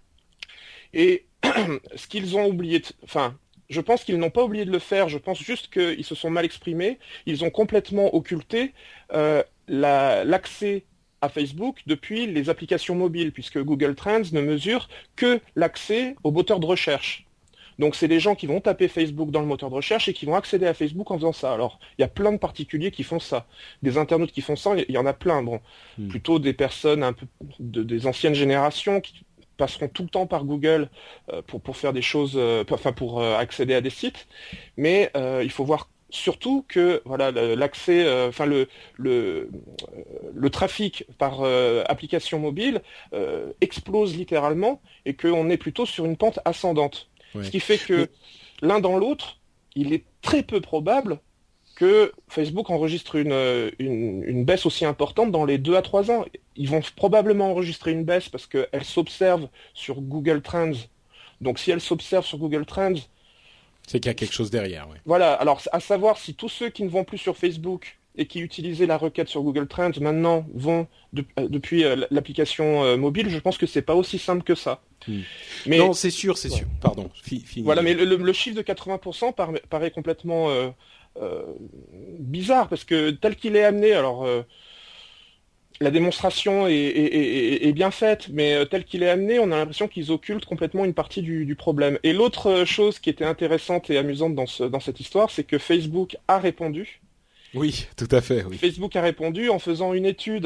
Et ce qu'ils ont oublié, de... enfin, je pense qu'ils n'ont pas oublié de le faire, je pense juste qu'ils se sont mal exprimés, ils ont complètement occulté euh, la... l'accès à Facebook depuis les applications mobiles, puisque Google Trends ne mesure que l'accès au moteur de recherche. Donc c'est des gens qui vont taper Facebook dans le moteur de recherche et qui vont accéder à Facebook en faisant ça. Alors, il y a plein de particuliers qui font ça. Des internautes qui font ça, il y en a plein. Bon, Hmm. plutôt des personnes un peu de, des anciennes générations qui passeront tout le temps par Google euh, pour, pour faire des choses, euh, enfin pour euh, accéder à des sites. Mais euh, il faut voir surtout que voilà le- l'accès, euh, enfin le le euh, le trafic par euh, application mobile euh, explose littéralement et qu'on est plutôt sur une pente ascendante. Ouais. Ce qui fait que Mais- l'un dans l'autre, il est très peu probable que Facebook enregistre une, une, une baisse aussi importante dans les deux à trois ans. Ils vont probablement enregistrer une baisse parce qu'elle s'observe sur Google Trends. Donc si elle s'observe sur Google Trends, C'est qu'il y a quelque chose derrière, ouais. voilà, alors à savoir si tous ceux qui ne vont plus sur Facebook et qui utilisaient la requête sur Google Trends maintenant vont de- euh, depuis euh, l'application euh, mobile, je pense que c'est pas aussi simple que ça. Hmm. Mais Non, c'est sûr, c'est Ouais. sûr. Pardon, fi- fini. voilà, mais le, le- le chiffre de quatre-vingts pour cent par- paraît complètement euh, euh, bizarre parce que tel qu'il est amené, alors euh, la démonstration est, est- est- est bien faite, mais euh, tel qu'il est amené, on a l'impression qu'ils occultent complètement une partie du, du problème. Et l'autre euh, chose qui était intéressante et amusante dans, ce, dans cette histoire, c'est que Facebook a répondu. Oui, tout à fait, oui. Facebook a répondu en faisant une étude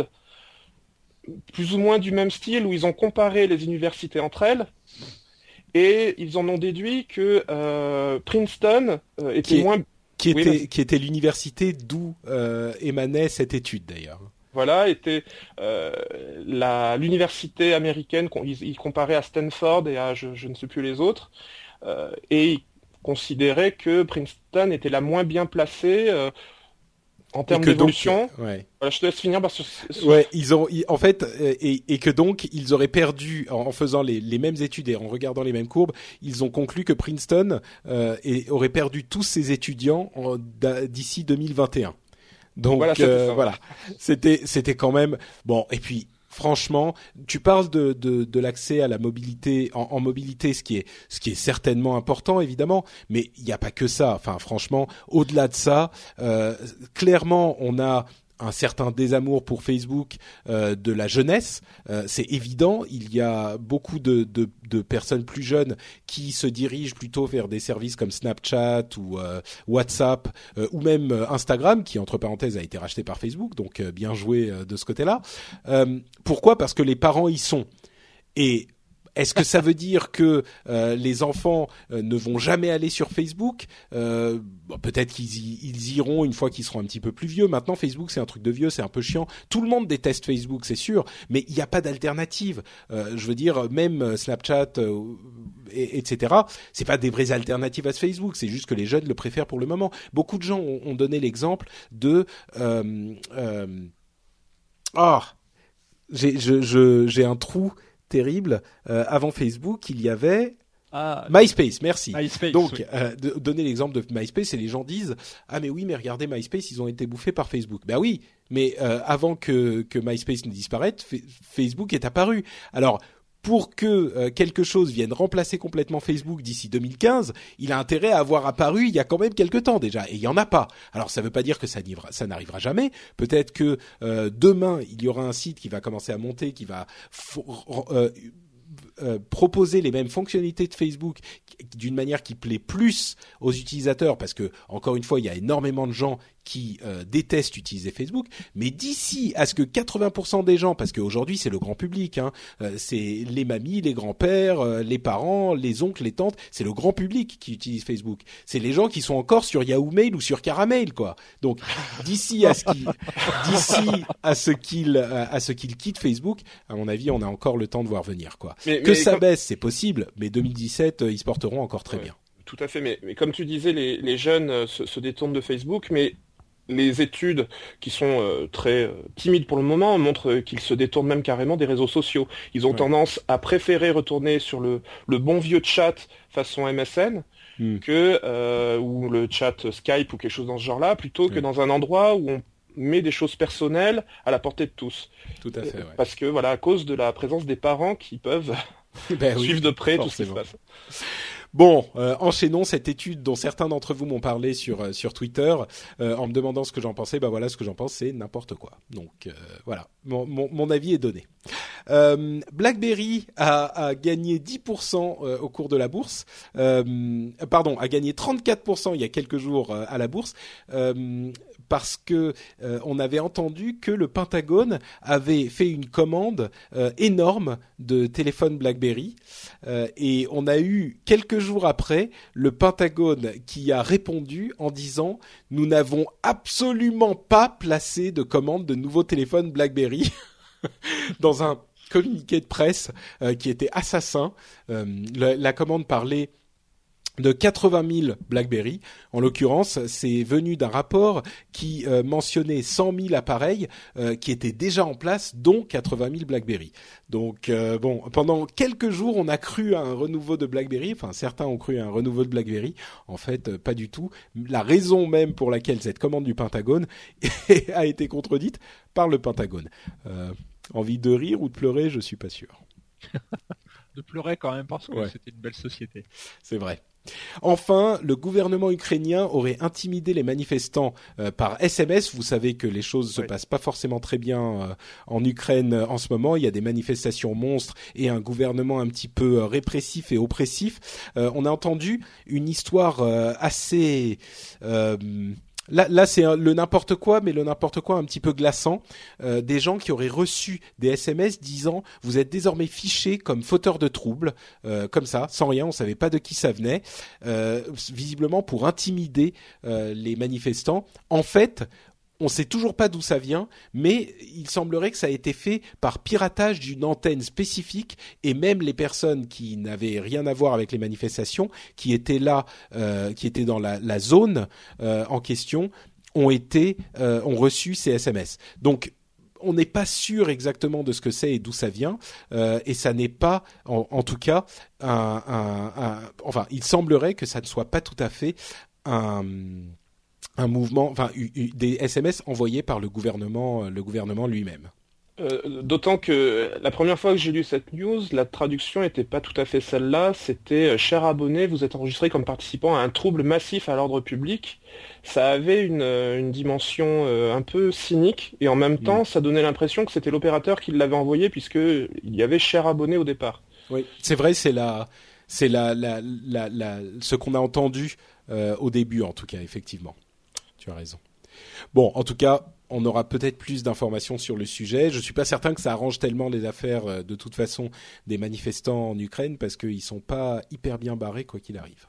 plus ou moins du même style où ils ont comparé les universités entre elles et ils en ont déduit que euh, Princeton euh, était Qui est- moins Qui Oui, était, vas-y. qui était l'université d'où euh, émanait cette étude d'ailleurs. voilà était euh, la l'université américaine qu'on ils, ils comparaient à Stanford et à je, je ne sais plus les autres euh, et ils considéraient que Princeton était la moins bien placée euh, en termes Et que donc- d'évolution. ouais. Voilà, je te laisse finir parce que sur- Ouais, ils ont, ils- en fait, euh, et, et que donc ils auraient perdu en, en faisant les, les mêmes études et en regardant les mêmes courbes, ils ont conclu que Princeton euh, et, aurait perdu tous ses étudiants en- d'a- d'ici deux mille vingt et un. Donc Voilà, c'était euh, ça. voilà, c'était c'était quand même bon. Et puis franchement, tu parles de de, de l'accès à la mobilité en, en mobilité, ce qui est ce qui est certainement important évidemment, mais il n'y a pas que ça. Enfin franchement, au-delà de ça, euh, clairement on a un certain désamour pour Facebook euh, de la jeunesse. Euh, c'est évident, il y a beaucoup de, de, de personnes plus jeunes qui se dirigent plutôt vers des services comme Snapchat ou euh, WhatsApp euh, ou même euh, Instagram, qui entre parenthèses a été racheté par Facebook, donc euh, bien joué euh, de ce côté-là. Euh, pourquoi ? Parce que les parents y sont. Et est-ce que ça veut dire que euh, les enfants euh, ne vont jamais aller sur Facebook ? euh, bon, Peut-être qu'ils y, ils iront une fois qu'ils seront un petit peu plus vieux. Maintenant, Facebook, c'est un truc de vieux, c'est un peu chiant. Tout le monde déteste Facebook, c'est sûr, mais il n'y a pas d'alternative. Euh, je veux dire, même Snapchat, euh, et, etc., c'est pas des vraies alternatives à ce Facebook. C'est juste que les jeunes le préfèrent pour le moment. Beaucoup de gens ont, ont donné l'exemple de... Euh, euh, oh, j'ai, je, je, j'ai un trou... terrible. Euh, avant Facebook, il y avait ah, MySpace. Merci. MySpace, Donc, oui. euh, de, donner l'exemple de MySpace, et les gens disent ah mais oui, mais regardez MySpace, ils ont été bouffés par Facebook. Ben oui, mais euh, avant que que MySpace ne disparaisse, F- Facebook est apparu. Alors pour que euh, quelque chose vienne remplacer complètement Facebook d'ici deux mille quinze, il a intérêt à avoir apparu il y a quand même quelque temps déjà, et il y en a pas. Alors ça veut pas dire que ça n'arrivera, ça n'arrivera jamais. Peut-être que euh, demain il y aura un site qui va commencer à monter, qui va f- euh, euh, proposer les mêmes fonctionnalités de Facebook d'une manière qui plaît plus aux utilisateurs, parce que encore une fois il y a énormément de gens qui euh, détestent utiliser Facebook, mais d'ici à ce que quatre-vingts pour cent des gens, parce qu'aujourd'hui c'est le grand public, hein, euh, c'est les mamies, les grands-pères, euh, les parents, les oncles, les tantes, c'est le grand public qui utilise Facebook. C'est les gens qui sont encore sur Yahoo Mail ou sur Caramel, quoi. Donc d'ici à ce qu'ils, d'ici à ce qu'ils, à ce qu'ils quittent Facebook, à mon avis, on a encore le temps de voir venir, quoi. Mais, que mais ça comme... baisse, c'est possible, mais deux mille dix-sept, euh, ils se porteront encore très ouais, bien. Tout à fait, mais, mais comme tu disais, les, les jeunes euh, se, se détournent de Facebook, mais les études qui sont euh, très euh, timides pour le moment montrent euh, qu'ils se détournent même carrément des réseaux sociaux. Ils ont ouais. tendance à préférer retourner sur le, le bon vieux chat façon M S N mm. que euh, ou le chat Skype ou quelque chose dans ce genre-là, plutôt que ouais. dans un endroit où on met des choses personnelles à la portée de tous. Tout à fait. Ouais. Parce que voilà, à cause de la présence des parents qui peuvent ben suivre oui, de près forcément. Tout ce qui se passe. Bon, euh, enchaînons cette étude dont certains d'entre vous m'ont parlé sur euh, sur Twitter euh, en me demandant ce que j'en pensais. Bah voilà, ce que j'en pense, c'est n'importe quoi. Donc euh, voilà, mon, mon, mon avis est donné. Euh, BlackBerry a, a gagné dix pour cent euh, au cours de la bourse. Euh, pardon, a gagné trente-quatre pour cent il y a quelques jours euh, à la bourse. Euh, parce que euh, on avait entendu que le Pentagone avait fait une commande euh, énorme de téléphones BlackBerry euh, et on a eu quelques jours après le Pentagone qui a répondu en disant « Nous n'avons absolument pas placé de commande de nouveaux téléphones BlackBerry » dans un communiqué de presse euh, qui était assassin. Euh, la, la commande parlait de quatre-vingt mille BlackBerry. En l'occurrence, c'est venu d'un rapport qui euh, mentionnait cent mille appareils euh, qui étaient déjà en place, dont quatre-vingt mille BlackBerry. Donc euh, bon, pendant quelques jours, on a cru à un renouveau de BlackBerry. Enfin, certains ont cru à un renouveau de BlackBerry. En fait, euh, pas du tout. La raison même pour laquelle cette commande du Pentagone a été contredite par le Pentagone. Euh, envie de rire ou de pleurer, je suis pas sûr. De pleurer quand même parce que ouais. c'était une belle société. C'est vrai. Enfin, le gouvernement ukrainien aurait intimidé les manifestants euh, par S M S. Vous savez que les choses se oui. passent pas forcément très bien euh, en Ukraine euh, en ce moment. Il y a des manifestations monstres et un gouvernement un petit peu euh, répressif et oppressif. Euh, on a entendu une histoire euh, assez... Euh, Là, là, c'est le n'importe quoi, mais le n'importe quoi un petit peu glaçant. Euh, des gens qui auraient reçu des S M S disant « Vous êtes désormais fichés comme fauteur de troubles euh, », comme ça, sans rien, on savait pas de qui ça venait, euh, visiblement pour intimider euh, les manifestants. En fait, on sait toujours pas d'où ça vient, mais il semblerait que ça a été fait par piratage d'une antenne spécifique, et même les personnes qui n'avaient rien à voir avec les manifestations, qui étaient là, euh, qui étaient dans la, la zone euh, en question, ont été, euh, ont reçu ces S M S. Donc on n'est pas sûr exactement de ce que c'est et d'où ça vient, euh, et ça n'est pas, en, en tout cas, un, un, un, enfin, il semblerait que ça ne soit pas tout à fait un un mouvement, enfin des S M S envoyés par le gouvernement, le gouvernement lui-même. Euh, d'autant que la première fois que j'ai lu cette news, la traduction n'était pas tout à fait celle-là. C'était euh, cher abonné, vous êtes enregistré comme participant à un trouble massif à l'ordre public. Ça avait une, une dimension euh, un peu cynique et en même mmh. temps, ça donnait l'impression que c'était l'opérateur qui l'avait envoyé puisque il y avait cher abonné au départ. Oui, c'est vrai, c'est la, c'est la, la, la, la ce qu'on a entendu euh, au début en tout cas, effectivement. Tu as raison. Bon, en tout cas. On aura peut-être plus d'informations sur le sujet. Je suis pas certain que ça arrange tellement les affaires de toute façon des manifestants en Ukraine parce qu'ils sont pas hyper bien barrés quoi qu'il arrive.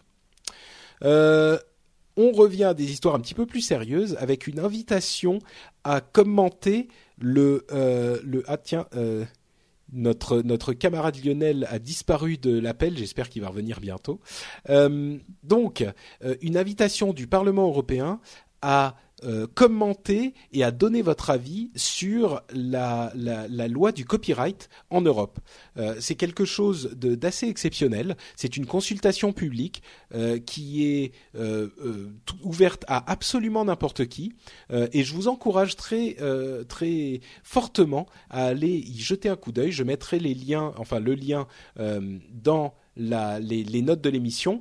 Euh, on revient à des histoires un petit peu plus sérieuses avec une invitation à commenter le euh, le ah tiens euh, notre notre camarade Lionel a disparu de l'appel. J'espère qu'il va revenir bientôt. Euh, donc euh, une invitation du Parlement européen à Euh, commenter et à donner votre avis sur la, la, la loi du copyright en Europe. Euh, c'est quelque chose de, d'assez exceptionnel. C'est une consultation publique euh, qui est euh, euh, tout, ouverte à absolument n'importe qui euh, et je vous encourage très, euh, très fortement à aller y jeter un coup d'œil. Je mettrai les liens, enfin le lien euh, dans la, les, les notes de l'émission.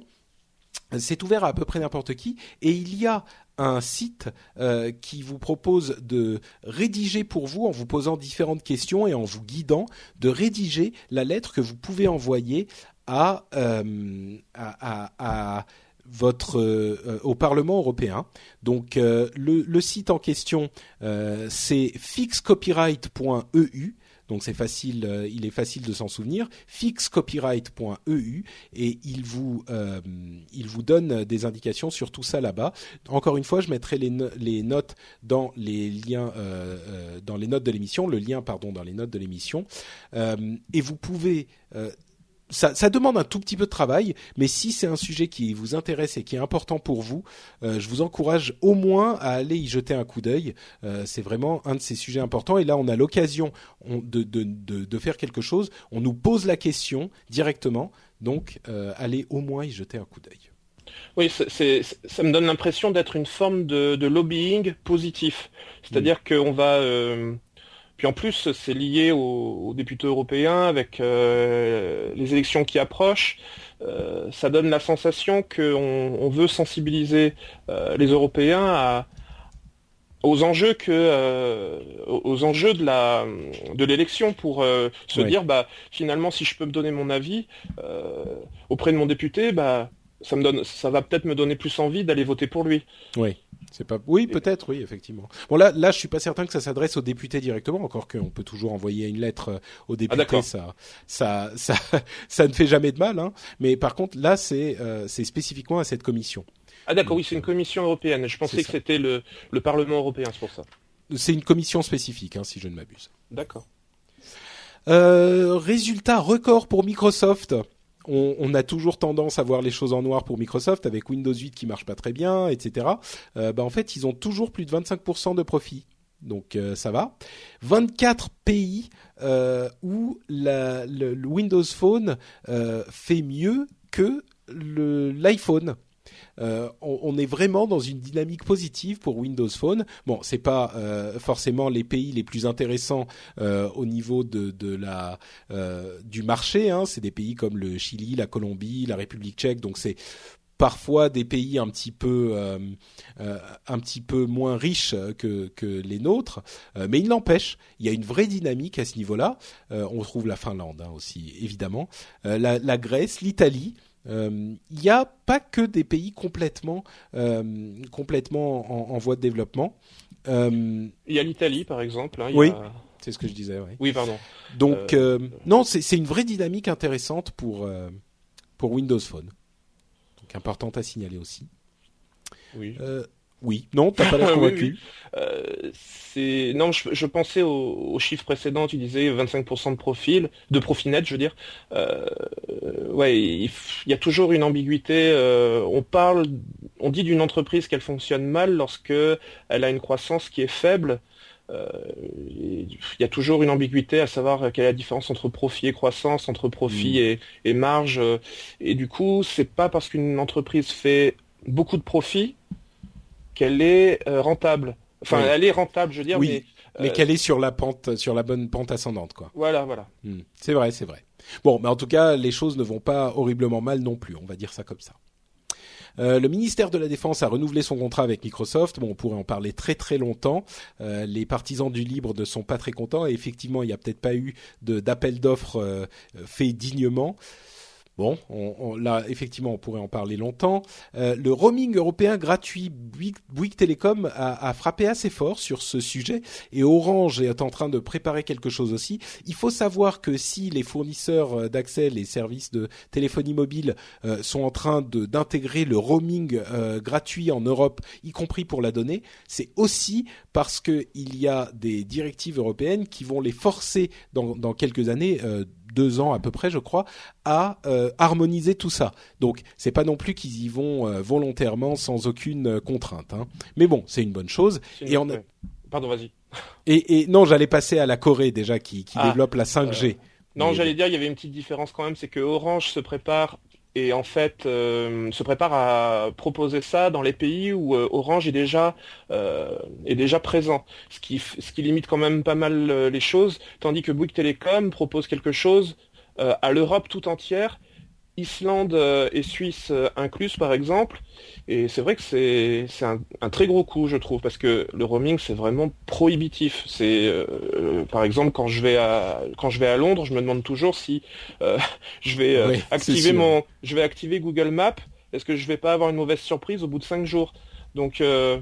C'est ouvert à à peu près n'importe qui et il y a un site euh, qui vous propose de rédiger pour vous, en vous posant différentes questions et en vous guidant, de rédiger la lettre que vous pouvez envoyer à, euh, à, à, à votre euh, au Parlement européen. Donc euh, le, le site en question, euh, c'est fixcopyright point e u. Donc c'est facile, euh, il est facile de s'en souvenir. fixcopyright point e u et il vous euh, il vous donne des indications sur tout ça là-bas. Encore une fois, je mettrai les, no- les notes dans les liens euh, euh, dans les notes de l'émission, le lien pardon dans les notes de l'émission. Euh, et vous pouvez euh, Ça, ça demande un tout petit peu de travail, mais si c'est un sujet qui vous intéresse et qui est important pour vous, euh, je vous encourage au moins à aller y jeter un coup d'œil. Euh, c'est vraiment un de ces sujets importants. Et là, on a l'occasion on, de, de, de, de faire quelque chose. On nous pose la question directement, donc euh, allez au moins y jeter un coup d'œil. Oui, c'est, c'est, ça me donne l'impression d'être une forme de, de lobbying positif. C'est-à-dire mmh. qu'on va... Euh... Puis en plus, c'est lié aux, aux députés européens avec euh, les élections qui approchent. Euh, ça donne la sensation qu'on on veut sensibiliser euh, les Européens à, aux enjeux que euh, aux enjeux de la de l'élection pour euh, se oui. dire bah finalement si je peux me donner mon avis euh, auprès de mon député, bah ça me donne ça va peut-être me donner plus envie d'aller voter pour lui. Oui. C'est pas oui peut-être oui effectivement. Bon là là je suis pas certain que ça s'adresse aux députés directement, encore qu'on peut toujours envoyer une lettre aux députés. Ah, ça ça ça ça ne fait jamais de mal hein. Mais par contre là c'est euh, c'est spécifiquement à cette commission. Ah d'accord. Donc, oui, c'est une commission européenne. Je pensais que ça. C'était le le Parlement européen, c'est pour ça. C'est une commission spécifique hein, si je ne m'abuse. D'accord. Euh, résultat record pour Microsoft. On, on a toujours tendance à voir les choses en noir pour Microsoft avec Windows huit qui marche pas très bien, et cetera. Euh, bah en fait, ils ont toujours plus de vingt-cinq pour cent de profit, donc euh, ça va. vingt-quatre pays euh, où la, le, le Windows Phone euh, fait mieux que le, l'iPhone. Euh, on, on est vraiment dans une dynamique positive pour Windows Phone. Bon, c'est pas euh, forcément les pays les plus intéressants euh, au niveau de, de la euh, du marché. Hein. C'est des pays comme le Chili, la Colombie, la République tchèque. Donc c'est parfois des pays un petit peu euh, euh, un petit peu moins riches que que les nôtres, euh, mais il n'empêche, il y a une vraie dynamique à ce niveau-là. Euh, on retrouve la Finlande hein, aussi, évidemment, euh, la, la Grèce, l'Italie. Il euh, n'y a pas que des pays complètement, euh, complètement en, en voie de développement. Euh, il y a l'Italie, par exemple. Hein, il oui, y a... c'est ce que je disais. Oui, oui pardon. Donc, euh... Euh, non, c'est, c'est une vraie dynamique intéressante pour, euh, pour Windows Phone. Donc, importante à signaler aussi. Oui. Euh, oui, non, t'as pas l'air convaincu. oui, oui. Euh, c'est non, je, je pensais au, au chiffre précédent. Tu disais vingt-cinq pour cent de profil, de profit net, je veux dire. Euh, ouais, il, il y a toujours une ambiguïté. Euh, on parle, on dit d'une entreprise qu'elle fonctionne mal lorsque elle a une croissance qui est faible. Euh, il y a toujours une ambiguïté à savoir quelle est la différence entre profit et croissance, entre profit mmh. et, et marge. Et du coup, c'est pas parce qu'une entreprise fait beaucoup de profit qu'elle est euh, rentable. Enfin, oui. elle est rentable, je veux dire, oui. mais Mais euh, qu'elle est sur la pente, sur la bonne pente ascendante, quoi. Voilà, voilà. Mmh. C'est vrai, c'est vrai. Bon, mais en tout cas, les choses ne vont pas horriblement mal non plus. On va dire ça comme ça. Euh, le ministère de la Défense a renouvelé son contrat avec Microsoft. Bon, on pourrait en parler très très longtemps. Euh, les partisans du libre ne sont pas très contents. Et effectivement, il n'y a peut-être pas eu de, d'appel d'offres euh, fait dignement. Bon, on, on, là, effectivement, on pourrait en parler longtemps. Euh, le roaming européen gratuit, Bouygues, Bouygues Telecom a, a frappé assez fort sur ce sujet et Orange est en train de préparer quelque chose aussi. Il faut savoir que si les fournisseurs d'accès, les services de téléphonie mobile euh, sont en train de, d'intégrer le roaming euh, gratuit en Europe, y compris pour la donnée, c'est aussi parce que il y a des directives européennes qui vont les forcer dans, dans quelques années, euh, deux ans à peu près, je crois, à euh, harmoniser tout ça. Donc, c'est pas non plus qu'ils y vont euh, volontairement sans aucune euh, contrainte. Hein. Mais bon, c'est une bonne chose. Une... Et on a... Pardon, vas-y. Et, et non, j'allais passer à la Corée déjà, qui, qui ah, développe la cinq G. Euh... Non, Mais... j'allais dire, il y avait une petite différence quand même, c'est que Orange se prépare et en fait euh, se prépare à proposer ça dans les pays où euh, Orange est déjà euh, est déjà présent, ce qui ce qui limite quand même pas mal euh, les choses, tandis que Bouygues Telecom propose quelque chose euh, à l'Europe tout entière, Islande euh, et Suisse euh, incluses par exemple, et c'est vrai que c'est c'est un, un très gros coup, je trouve, parce que le roaming c'est vraiment prohibitif. C'est euh, par exemple quand je vais à quand je vais à Londres, je me demande toujours si euh, je vais euh, oui, activer mon je vais activer Google Maps, est-ce que je vais pas avoir une mauvaise surprise au bout de cinq jours. Donc euh,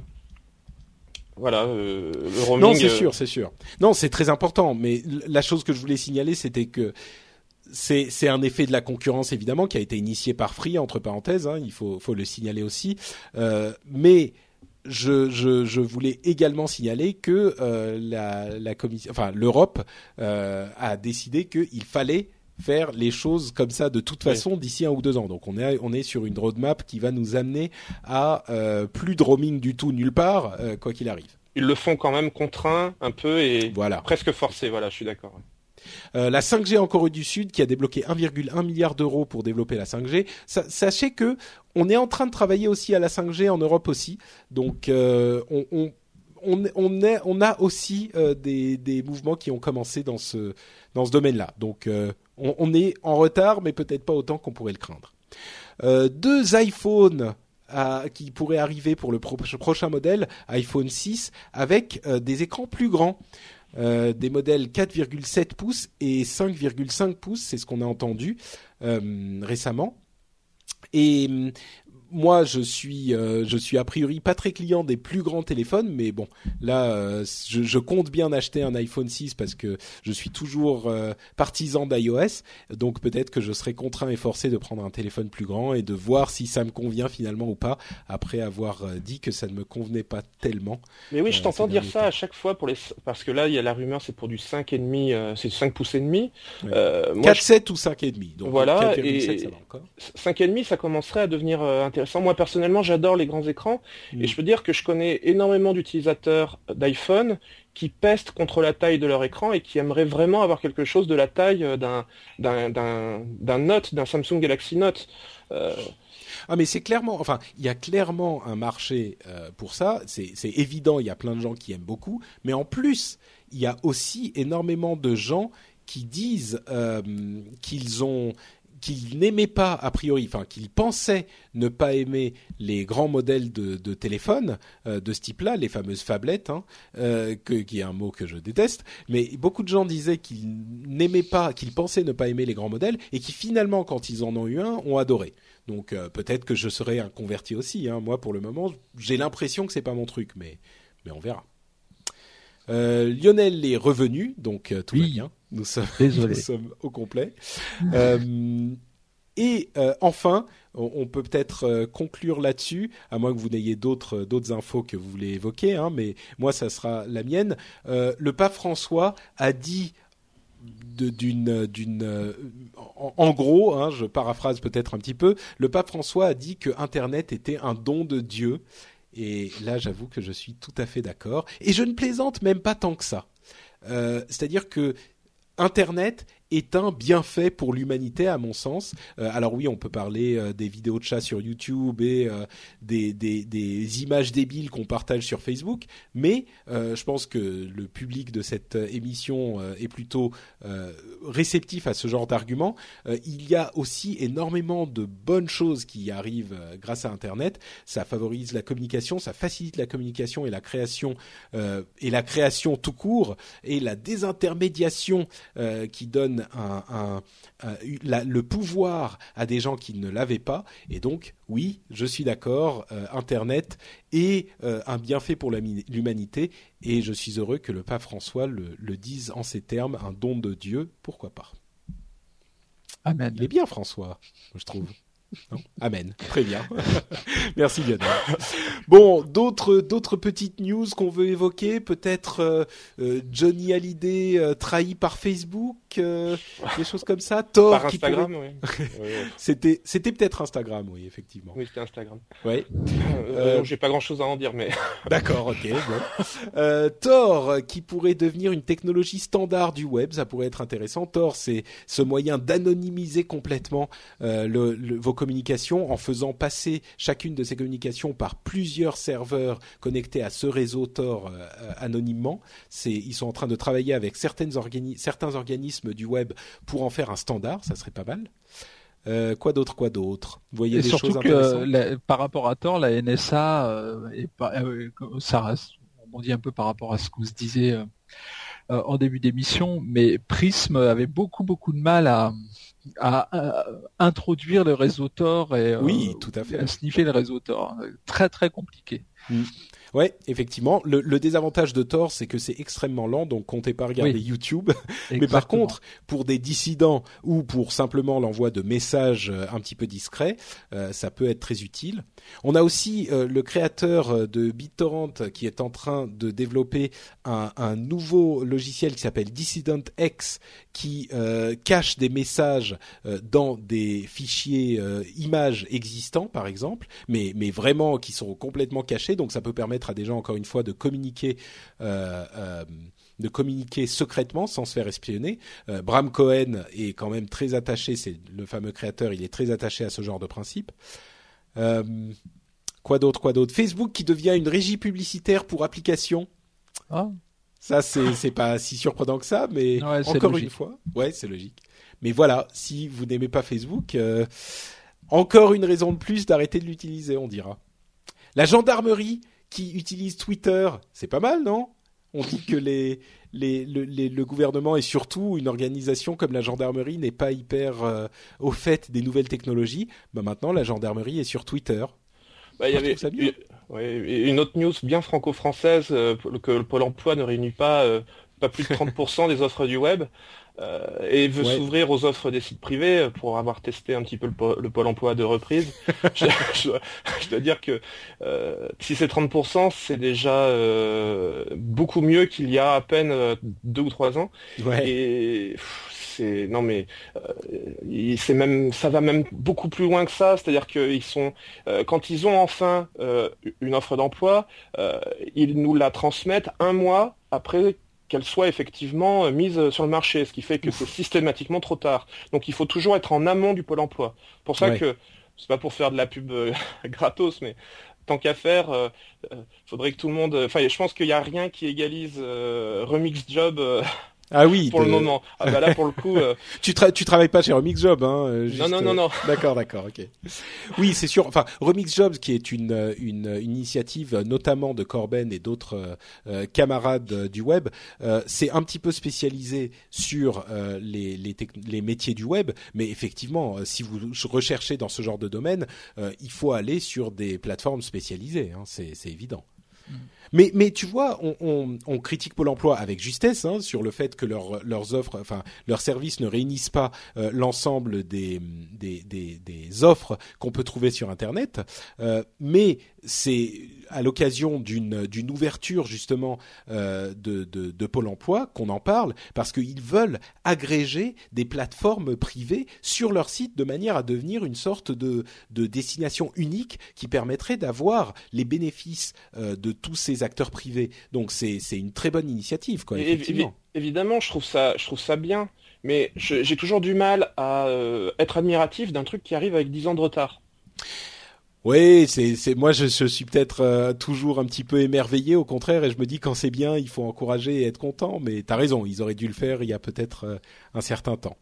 voilà, euh, le roaming. Non, c'est euh... sûr, c'est sûr. Non, c'est très important, mais la chose que je voulais signaler, c'était que C'est, c'est un effet de la concurrence évidemment qui a été initié par Free entre parenthèses, hein, il faut, faut le signaler aussi. Euh, mais je, je, je voulais également signaler que euh, la, la commission, enfin l'Europe euh, a décidé qu'il fallait faire les choses comme ça de toute façon oui. d'ici un ou deux ans. Donc on est on est sur une roadmap qui va nous amener à euh, plus de roaming du tout nulle part, euh, quoi qu'il arrive. Ils le font quand même contraint un peu et voilà. presque forcé. Voilà, je suis d'accord. Euh, la cinq G en Corée du Sud qui a débloqué un virgule un milliard d'euros pour développer la cinq G. Sa- sachez que on est en train de travailler aussi à la cinq G en Europe aussi. Donc euh, on, on on on est on a aussi euh, des des mouvements qui ont commencé dans ce dans ce domaine-là. Donc euh, on, on est en retard, mais peut-être pas autant qu'on pourrait le craindre. Euh, deux iPhones à, qui pourraient arriver pour le pro- prochain modèle, iPhone six, avec euh, des écrans plus grands. Euh, des modèles quatre virgule sept pouces et cinq virgule cinq pouces, c'est ce qu'on a entendu euh, récemment. Et euh, moi, je suis, euh, je suis a priori pas très client des plus grands téléphones, mais bon, là, euh, je, je compte bien acheter un iPhone six parce que je suis toujours euh, partisan d'iOS, donc peut-être que je serai contraint et forcé de prendre un téléphone plus grand et de voir si ça me convient finalement ou pas, après avoir euh, dit que ça ne me convenait pas tellement. Mais oui, je euh, t'entends dire ça temps. à chaque fois pour les, parce que là, il y a la rumeur, c'est pour du cinq et demi, euh, c'est cinq pouces et demi. Ouais. Euh, moi, quatre je... sept ou cinq et demi. Donc voilà, quatre virgule sept, et ça va encore. cinq et demi, ça commencerait à devenir euh, intéressant. Moi, personnellement, j'adore les grands écrans mmh. et je peux dire que je connais énormément d'utilisateurs d'iPhone qui pestent contre la taille de leur écran et qui aimeraient vraiment avoir quelque chose de la taille d'un d'un d'un, d'un Note, d'un Samsung Galaxy Note. Euh... Ah mais c'est clairement, enfin il y a clairement un marché euh, pour ça. C'est c'est évident, il y a plein de gens qui aiment beaucoup, mais en plus il y a aussi énormément de gens qui disent euh, qu'ils ont qu'ils n'aimaient pas a priori, enfin qu'ils pensaient ne pas aimer les grands modèles de, de téléphone euh, de ce type-là, les fameuses phablettes, hein, euh, que, qui est un mot que je déteste. Mais beaucoup de gens disaient qu'ils n'aimaient pas, qu'ils pensaient ne pas aimer les grands modèles et qui finalement, quand ils en ont eu un, ont adoré. Donc euh, peut-être que je serai un converti aussi. Hein. Moi, pour le moment, j'ai l'impression que c'est pas mon truc, mais mais on verra. Euh, Lionel est revenu, donc euh, tout oui. va bien. Nous sommes, nous sommes au complet. euh, et euh, enfin, on, on peut peut-être euh, conclure là-dessus, à moins que vous n'ayez d'autres d'autres infos que vous voulez évoquer, hein, mais moi, ça sera la mienne. Euh, le pape François a dit de, d'une d'une euh, en, en gros, hein, je paraphrase peut-être un petit peu, le pape François a dit que Internet était un don de Dieu. Et là, j'avoue que je suis tout à fait d'accord. Et je ne plaisante même pas tant que ça. Euh, c'est-à-dire que Internet est un bienfait pour l'humanité à mon sens. Euh, alors oui, on peut parler euh, des vidéos de chats sur YouTube et euh, des, des, des images débiles qu'on partage sur Facebook, mais euh, je pense que le public de cette émission euh, est plutôt euh, réceptif à ce genre d'arguments. Euh, il y a aussi énormément de bonnes choses qui arrivent euh, grâce à Internet. Ça favorise la communication, ça facilite la communication et la création euh, et la création tout court et la désintermédiation euh, qui donne Un, un, un, la, le pouvoir à des gens qui ne l'avaient pas. Et donc, oui, je suis d'accord, euh, Internet est euh, un bienfait pour la, l'humanité et je suis heureux que le pape François le, le dise en ces termes, un don de Dieu, pourquoi pas. Amen. Il est bien, François, je trouve. Non. Amen. Très bien. Merci Lionel. Bon, d'autres d'autres petites news qu'on veut évoquer, peut-être euh, euh, Johnny Hallyday euh, trahi par Facebook, euh, des choses comme ça. Thor par qui Instagram, pourrait... oui. oui. c'était c'était peut-être Instagram, oui, effectivement. Oui, c'était Instagram. Oui. Euh, euh, j'ai pas grand-chose à en dire, mais. D'accord, ok. Bon. Euh, Tor qui pourrait devenir une technologie standard du web, ça pourrait être intéressant. Tor, c'est ce moyen d'anonymiser complètement euh, le, le, vos communications en faisant passer chacune de ces communications par plusieurs serveurs connectés à ce réseau Tor euh, anonymement. C'est, ils sont en train de travailler avec certaines organi- certains organismes du web pour en faire un standard, ça serait pas mal. Euh, quoi d'autre, quoi d'autre Vous voyez Et des surtout choses que intéressantes la, par rapport à Tor, la N S A, euh, est pas, euh, ça reste, on dit un peu par rapport à ce qu'on se disait euh, euh, en début d'émission, mais Prism avait beaucoup beaucoup de mal à À, à introduire le réseau Tor et oui, euh, tout à fait. à sniffer le réseau Tor. Très très compliqué. Mm. Ouais, effectivement. Le, le désavantage de Tor, c'est que c'est extrêmement lent, donc comptez pas regarder oui. YouTube. Mais par contre, pour des dissidents ou pour simplement l'envoi de messages un petit peu discrets, euh, ça peut être très utile. On a aussi euh, le créateur de BitTorrent qui est en train de développer un, un nouveau logiciel qui s'appelle Dissident X, qui euh, cache des messages euh, dans des fichiers euh, images existants, par exemple, mais mais vraiment qui sont complètement cachés. Donc ça peut permettre à des gens, encore une fois, de communiquer, euh, euh, de communiquer secrètement sans se faire espionner. Euh, Bram Cohen est quand même très attaché, c'est le fameux créateur, il est très attaché à ce genre de principe. Euh, quoi d'autre, quoi d'autre Facebook qui devient une régie publicitaire pour applications. Ah. Ça, c'est, c'est pas si surprenant que ça, mais ouais, encore logique. une fois, ouais, c'est logique. Mais voilà, si vous n'aimez pas Facebook, euh, encore une raison de plus d'arrêter de l'utiliser, on dira. La gendarmerie qui utilise Twitter, c'est pas mal, non ? On dit que les, les, le, les, le gouvernement et surtout une organisation comme la gendarmerie n'est pas hyper euh, au fait des nouvelles technologies. Bah maintenant, la gendarmerie est sur Twitter. Bah, il y avait une, ouais, une autre news bien franco-française euh, que le Pôle emploi ne réunit pas, euh, pas plus de trente pour cent des offres du web. Euh, et veut ouais. s'ouvrir aux offres des sites privés pour avoir testé un petit peu le, po- le Pôle emploi de reprise. je, je, dois, je dois dire que euh, si c'est trente pour cent, c'est déjà euh, beaucoup mieux qu'il y a à peine euh, deux ou trois ans. Ouais. Et pff, c'est non mais euh, c'est même ça va même beaucoup plus loin que ça. C'est-à-dire qu'ils sont euh, quand ils ont enfin euh, une offre d'emploi, euh, ils nous la transmettent un mois après qu'elle soit effectivement mise sur le marché, ce qui fait que Ouf. c'est systématiquement trop tard. Donc il faut toujours être en amont du Pôle emploi. Pour ça ouais. que, c'est pas pour faire de la pub euh, gratos, mais tant qu'à faire, euh, euh, faudrait que tout le monde... Enfin, je pense qu'il n'y a rien qui égalise euh, Remix Job... Euh, Ah oui, pour de... le moment. Ah bah là pour le coup. Euh... tu tra- tu travailles pas chez Remix Job, hein juste... Non non non non. D'accord d'accord ok. Oui c'est sûr. Enfin Remix Job qui est une une, une initiative notamment de Corben et d'autres euh, camarades du web, euh, c'est un petit peu spécialisé sur euh, les les, tec- les métiers du web, mais effectivement si vous recherchez dans ce genre de domaine, euh, il faut aller sur des plateformes spécialisées. Hein, c'est c'est évident. Mmh. Mais, mais tu vois, on, on, on critique Pôle emploi avec justesse hein, sur le fait que leur, leurs offres, enfin leurs services ne réunissent pas euh, l'ensemble des, des, des, des offres qu'on peut trouver sur Internet. Euh, mais c'est à l'occasion d'une, d'une ouverture justement euh, de, de, de Pôle emploi qu'on en parle, parce qu'ils veulent agréger des plateformes privées sur leur site de manière à devenir une sorte de, de destination unique qui permettrait d'avoir les bénéfices euh, de tous ces acteurs privés. Donc c'est c'est une très bonne initiative quoi. Effectivement. Évi- évidemment, je trouve ça je trouve ça bien, mais je, j'ai toujours du mal à euh, être admiratif d'un truc qui arrive avec dix ans de retard. Oui, c'est, c'est moi je, je suis peut-être euh, toujours un petit peu émerveillé, au contraire, et je me dis quand c'est bien, il faut encourager et être content. Mais t'as raison, ils auraient dû le faire il y a peut-être euh, un certain temps.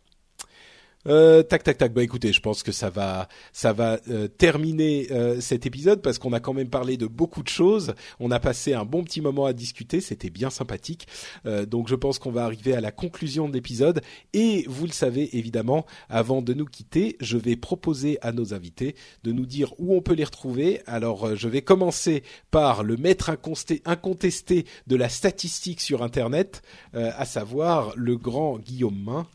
Euh, tac tac tac. Bah écoutez, je pense que ça va ça va euh, terminer euh, cet épisode parce qu'on a quand même parlé de beaucoup de choses. On a passé un bon petit moment à discuter, c'était bien sympathique. Euh, donc je pense qu'on va arriver à la conclusion de l'épisode. Et vous le savez évidemment, avant de nous quitter, je vais proposer à nos invités de nous dire où on peut les retrouver. Alors euh, je vais commencer par le maître incontesté, incontesté de la statistique sur Internet, euh, à savoir le grand Guillaume Main.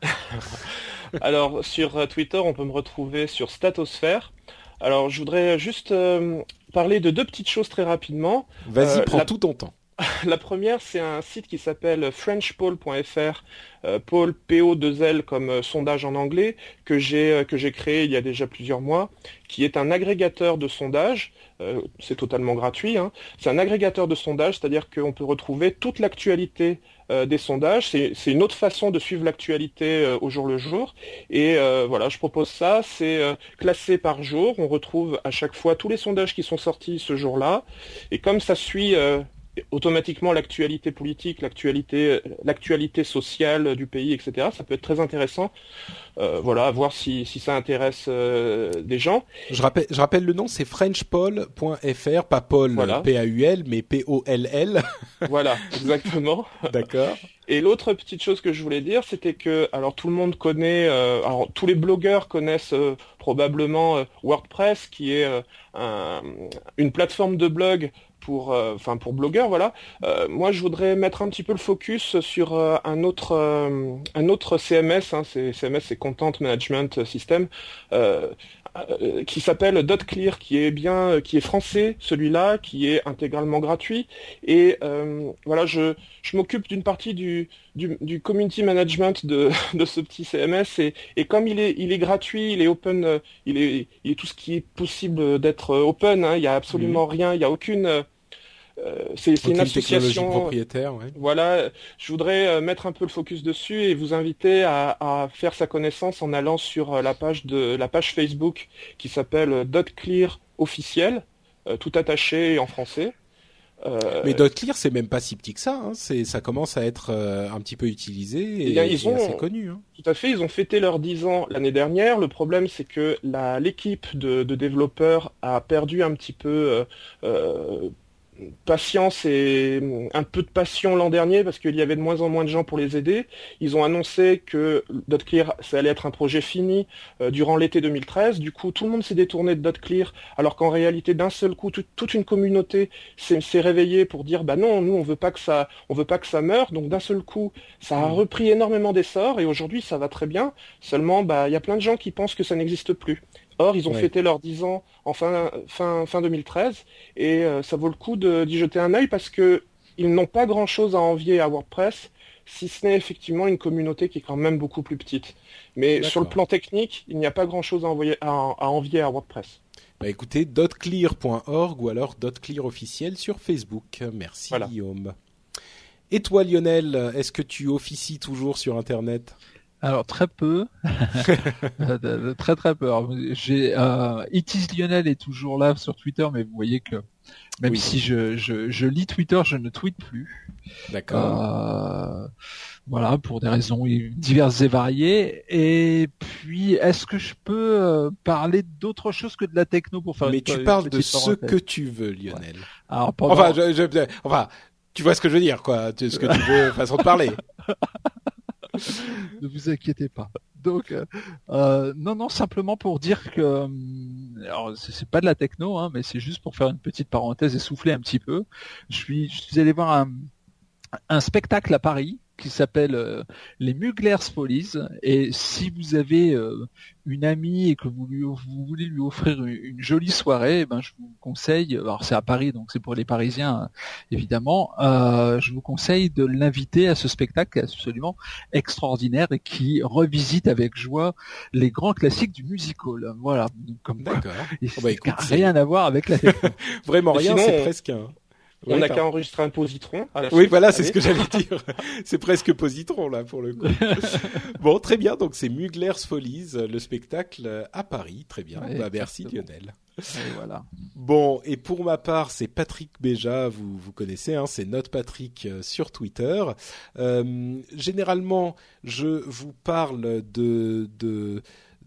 Alors, sur Twitter, on peut me retrouver sur Statosphère. Alors, je voudrais juste euh, parler de deux petites choses très rapidement. Vas-y, euh, prends la... tout ton temps. La première, c'est un site qui s'appelle french poll point f r, euh, Poll, P O deux L comme euh, sondage en anglais, que j'ai euh, que j'ai créé il y a déjà plusieurs mois, qui est un agrégateur de sondages. Euh, c'est totalement gratuit. Hein. C'est un agrégateur de sondages, c'est-à-dire qu'on peut retrouver toute l'actualité euh, des sondages. C'est, c'est une autre façon de suivre l'actualité euh, au jour le jour. Et euh, voilà, je propose ça. C'est euh, classé par jour. On retrouve à chaque fois tous les sondages qui sont sortis ce jour-là. Et comme ça suit euh, automatiquement l'actualité politique, l'actualité, l'actualité sociale du pays, et cetera. Ça peut être très intéressant. Euh, voilà, à voir si, si ça intéresse euh, des gens. Je rappelle, je rappelle le nom, c'est french poll point f r, pas Paul, voilà. P A U L, mais P O L L. Voilà, exactement. D'accord. Et l'autre petite chose que je voulais dire, c'était que, alors tout le monde connaît, euh, alors tous les blogueurs connaissent euh, probablement euh, WordPress, qui est euh, un, une plateforme de blog pour, euh, enfin pour blogueurs, voilà. Euh, moi, je voudrais mettre un petit peu le focus sur euh, un autre, euh, un autre C M S. Hein, c'est, C M S, c'est Content Management System. Euh, Euh, qui s'appelle DotClear, qui est bien, qui est français, celui-là, qui est intégralement gratuit. Et euh, voilà, je, je m'occupe d'une partie du, du, du community management de, de ce petit C M S. Et, et comme il est, il est gratuit, il est open, il est, il est tout ce qui est possible d'être open. Hein, il n'y a absolument mmh. rien, il n'y a aucune Euh, c'est, c'est une association propriétaire. Ouais. Voilà, je voudrais euh, mettre un peu le focus dessus et vous inviter à, à faire sa connaissance en allant sur euh, la page de la page Facebook qui s'appelle euh, DotClear officiel, euh, tout attaché en français. Euh... Mais DotClear, c'est même pas si petit que ça. Hein. C'est, ça commence à être euh, un petit peu utilisé et, et, ils et ont, assez connu. Hein. Tout à fait, ils ont fêté leurs dix ans l'année dernière. Le problème, c'est que la, l'équipe de, de développeurs a perdu un petit peu. Euh, euh, patience et un peu de passion l'an dernier parce qu'il y avait de moins en moins de gens pour les aider. Ils ont annoncé que DotClear, ça allait être un projet fini euh, durant l'été deux mille treize. Du coup, tout le monde s'est détourné de DotClear alors qu'en réalité, d'un seul coup, tout, toute une communauté s'est, s'est réveillée pour dire bah non, nous on veut pas que ça, on veut pas que ça meure. Donc d'un seul coup, ça a repris énormément d'essor et aujourd'hui ça va très bien. Seulement, bah il y a plein de gens qui pensent que ça n'existe plus. Or, ils ont ouais. fêté leurs dix ans en fin, fin, fin deux mille treize et euh, ça vaut le coup de, d'y jeter un œil parce que ils n'ont pas grand-chose à envier à WordPress, si ce n'est effectivement une communauté qui est quand même beaucoup plus petite. Mais D'accord. sur le plan technique, il n'y a pas grand-chose à, envoyer, à, à envier à WordPress. Bah écoutez, dotclear point org ou alors dotclear officiel sur Facebook. Merci voilà. Guillaume. Et toi Lionel, est-ce que tu officies toujours sur Internet ? Alors très peu, très très peu. Alors, j'ai euh, It is Lionel est toujours là sur Twitter, mais vous voyez que même oui. si je, je je lis Twitter, je ne tweete plus. D'accord. Euh, voilà, pour des raisons diverses et variées. Et puis, est-ce que je peux euh, parler d'autre chose que de la techno pour faire Mais une, tu une parles de ce parenthèse. Que tu veux, Lionel. Ouais. Alors pendant... Enfin, je, je, enfin, tu vois ce que je veux dire, quoi. Ce que tu veux, façon de parler. Ne vous inquiétez pas. Donc, euh, non, non, simplement pour dire que, alors c'est, c'est pas de la techno, hein, mais c'est juste pour faire une petite parenthèse et souffler un petit peu. Je suis, je suis allé voir un, un spectacle à Paris qui s'appelle euh, les Mugler's Follies. Et si vous avez euh, une amie et que vous, lui, vous voulez lui offrir une, une jolie soirée, eh ben je vous conseille. Alors c'est à Paris, donc c'est pour les Parisiens évidemment. Euh, je vous conseille de l'inviter à ce spectacle qui est absolument extraordinaire et qui revisite avec joie les grands classiques du musical. Voilà. Donc, comme D'accord. Quoi, oh bah, écoute, rien à voir avec la techno. Vraiment rien, sinon, c'est presque un. On Ouais, n'a t'as- qu'à enregistrer un positron à la Oui, suite. voilà, c'est Allez. ce que j'allais dire. C'est presque positron, là, pour le coup. Bon, très bien. Donc, c'est Mugler's Follies, euh, le spectacle euh, à Paris. Très bien. Ouais, Bah, merci, exactement. Lionel. Et voilà. Bon, et pour ma part, c'est Patrick Béja, vous vous connaissez, hein, c'est Note Patrick euh, sur Twitter. Euh, généralement, je vous parle de de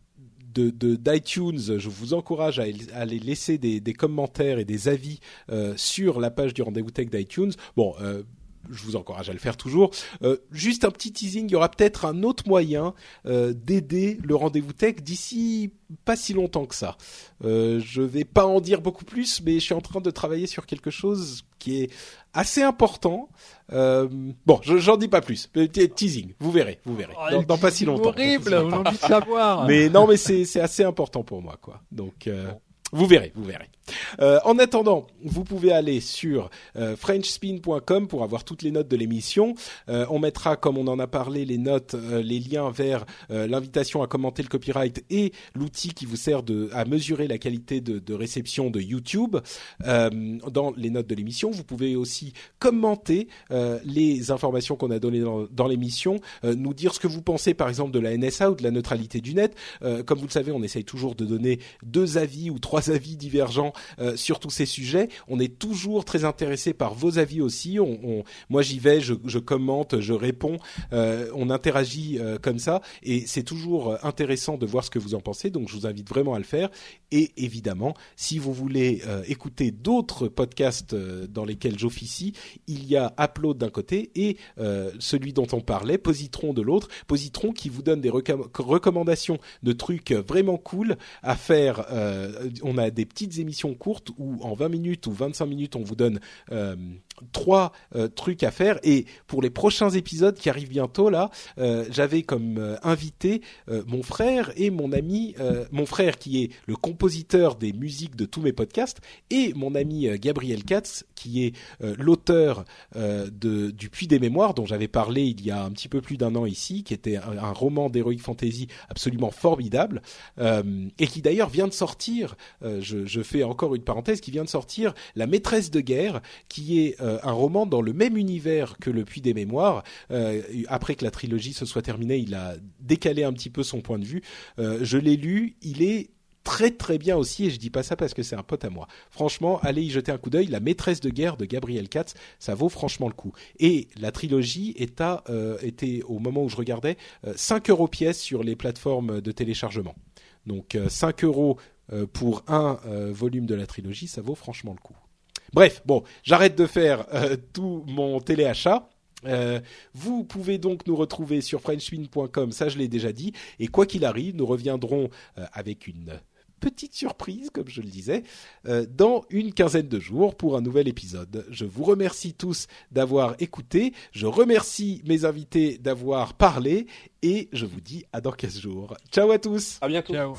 de, de d'iTunes. Je vous encourage à, à aller laisser des, des commentaires et des avis euh, sur la page du Rendez-vous Tech d'iTunes. Bon. Euh, Je vous encourage à le faire toujours. Euh, juste un petit teasing, il y aura peut-être un autre moyen euh, d'aider le Rendez-vous Tech d'ici pas si longtemps que ça. Euh, je vais pas en dire beaucoup plus, mais je suis en train de travailler sur quelque chose qui est assez important. Euh, bon, je, j'en dis pas plus. Petit teasing, vous verrez, vous verrez. Oh, dans, dans pas si longtemps. Horrible, on a envie de savoir. Mais non, mais c'est c'est assez important pour moi, quoi. Donc. Euh, Vous verrez, vous verrez. Euh, en attendant, vous pouvez aller sur euh, french spin point com pour avoir toutes les notes de l'émission. Euh, on mettra, comme on en a parlé, les notes, euh, les liens vers euh, l'invitation à commenter le copyright et l'outil qui vous sert de, à mesurer la qualité de, de réception de YouTube euh, dans les notes de l'émission. Vous pouvez aussi commenter euh, les informations qu'on a données dans, dans l'émission, euh, nous dire ce que vous pensez, par exemple, de la N S A ou de la neutralité du net. Euh, comme vous le savez, on essaye toujours de donner deux avis ou trois avis divergents euh, sur tous ces sujets. On est toujours très intéressé par vos avis aussi. On, on, moi, j'y vais, je, je commente, je réponds, euh, on interagit euh, comme ça, et c'est toujours intéressant de voir ce que vous en pensez. Donc, je vous invite vraiment à le faire. Et évidemment, si vous voulez euh, écouter d'autres podcasts euh, dans lesquels j'officie, il y a Upload d'un côté et euh, celui dont on parlait, Positron de l'autre. Positron qui vous donne des recom- recommandations de trucs vraiment cool à faire. Euh, on a des petites émissions courtes où en vingt minutes ou vingt-cinq minutes, on vous donne euh, trois euh, trucs à faire. Et pour les prochains épisodes qui arrivent bientôt, là, euh, j'avais comme euh, invité euh, mon frère et mon ami, euh, mon frère qui est le compositeur des musiques de tous mes podcasts, et mon ami euh, Gabriel Katz qui est euh, l'auteur euh, de du Puits des Mémoires dont j'avais parlé il y a un petit peu plus d'un an ici, qui était un, un roman d'heroic fantasy absolument formidable euh, et qui d'ailleurs vient de sortir. Euh, je, je fais encore une parenthèse, qui vient de sortir La Maîtresse de guerre, qui est euh, un roman dans le même univers que Le Puits des Mémoires. Euh, après que la trilogie se soit terminée, il a décalé un petit peu son point de vue. Euh, je l'ai lu, il est très très bien aussi, et je dis pas ça parce que c'est un pote à moi. Franchement, allez y jeter un coup d'œil. La Maîtresse de guerre de Gabriel Katz, ça vaut franchement le coup. Et la trilogie est à, euh, était au moment où je regardais euh, cinq euros pièce sur les plateformes de téléchargement. Donc euh, cinq euros euh, pour un euh, volume de la trilogie, ça vaut franchement le coup. Bref, bon, j'arrête de faire euh, tout mon téléachat. Euh, vous pouvez donc nous retrouver sur french spin point com, ça je l'ai déjà dit, et quoi qu'il arrive, nous reviendrons euh, avec une petite surprise, comme je le disais, euh, dans une quinzaine de jours pour un nouvel épisode. Je vous remercie tous d'avoir écouté, je remercie mes invités d'avoir parlé, et je vous dis à dans quinze jours. Ciao à tous. À bientôt. Ciao.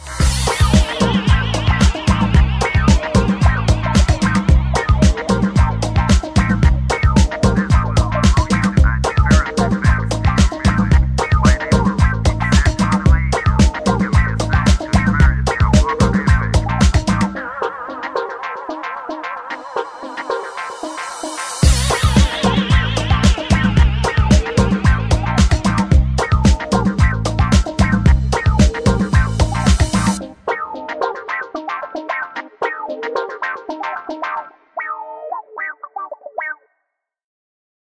Wow.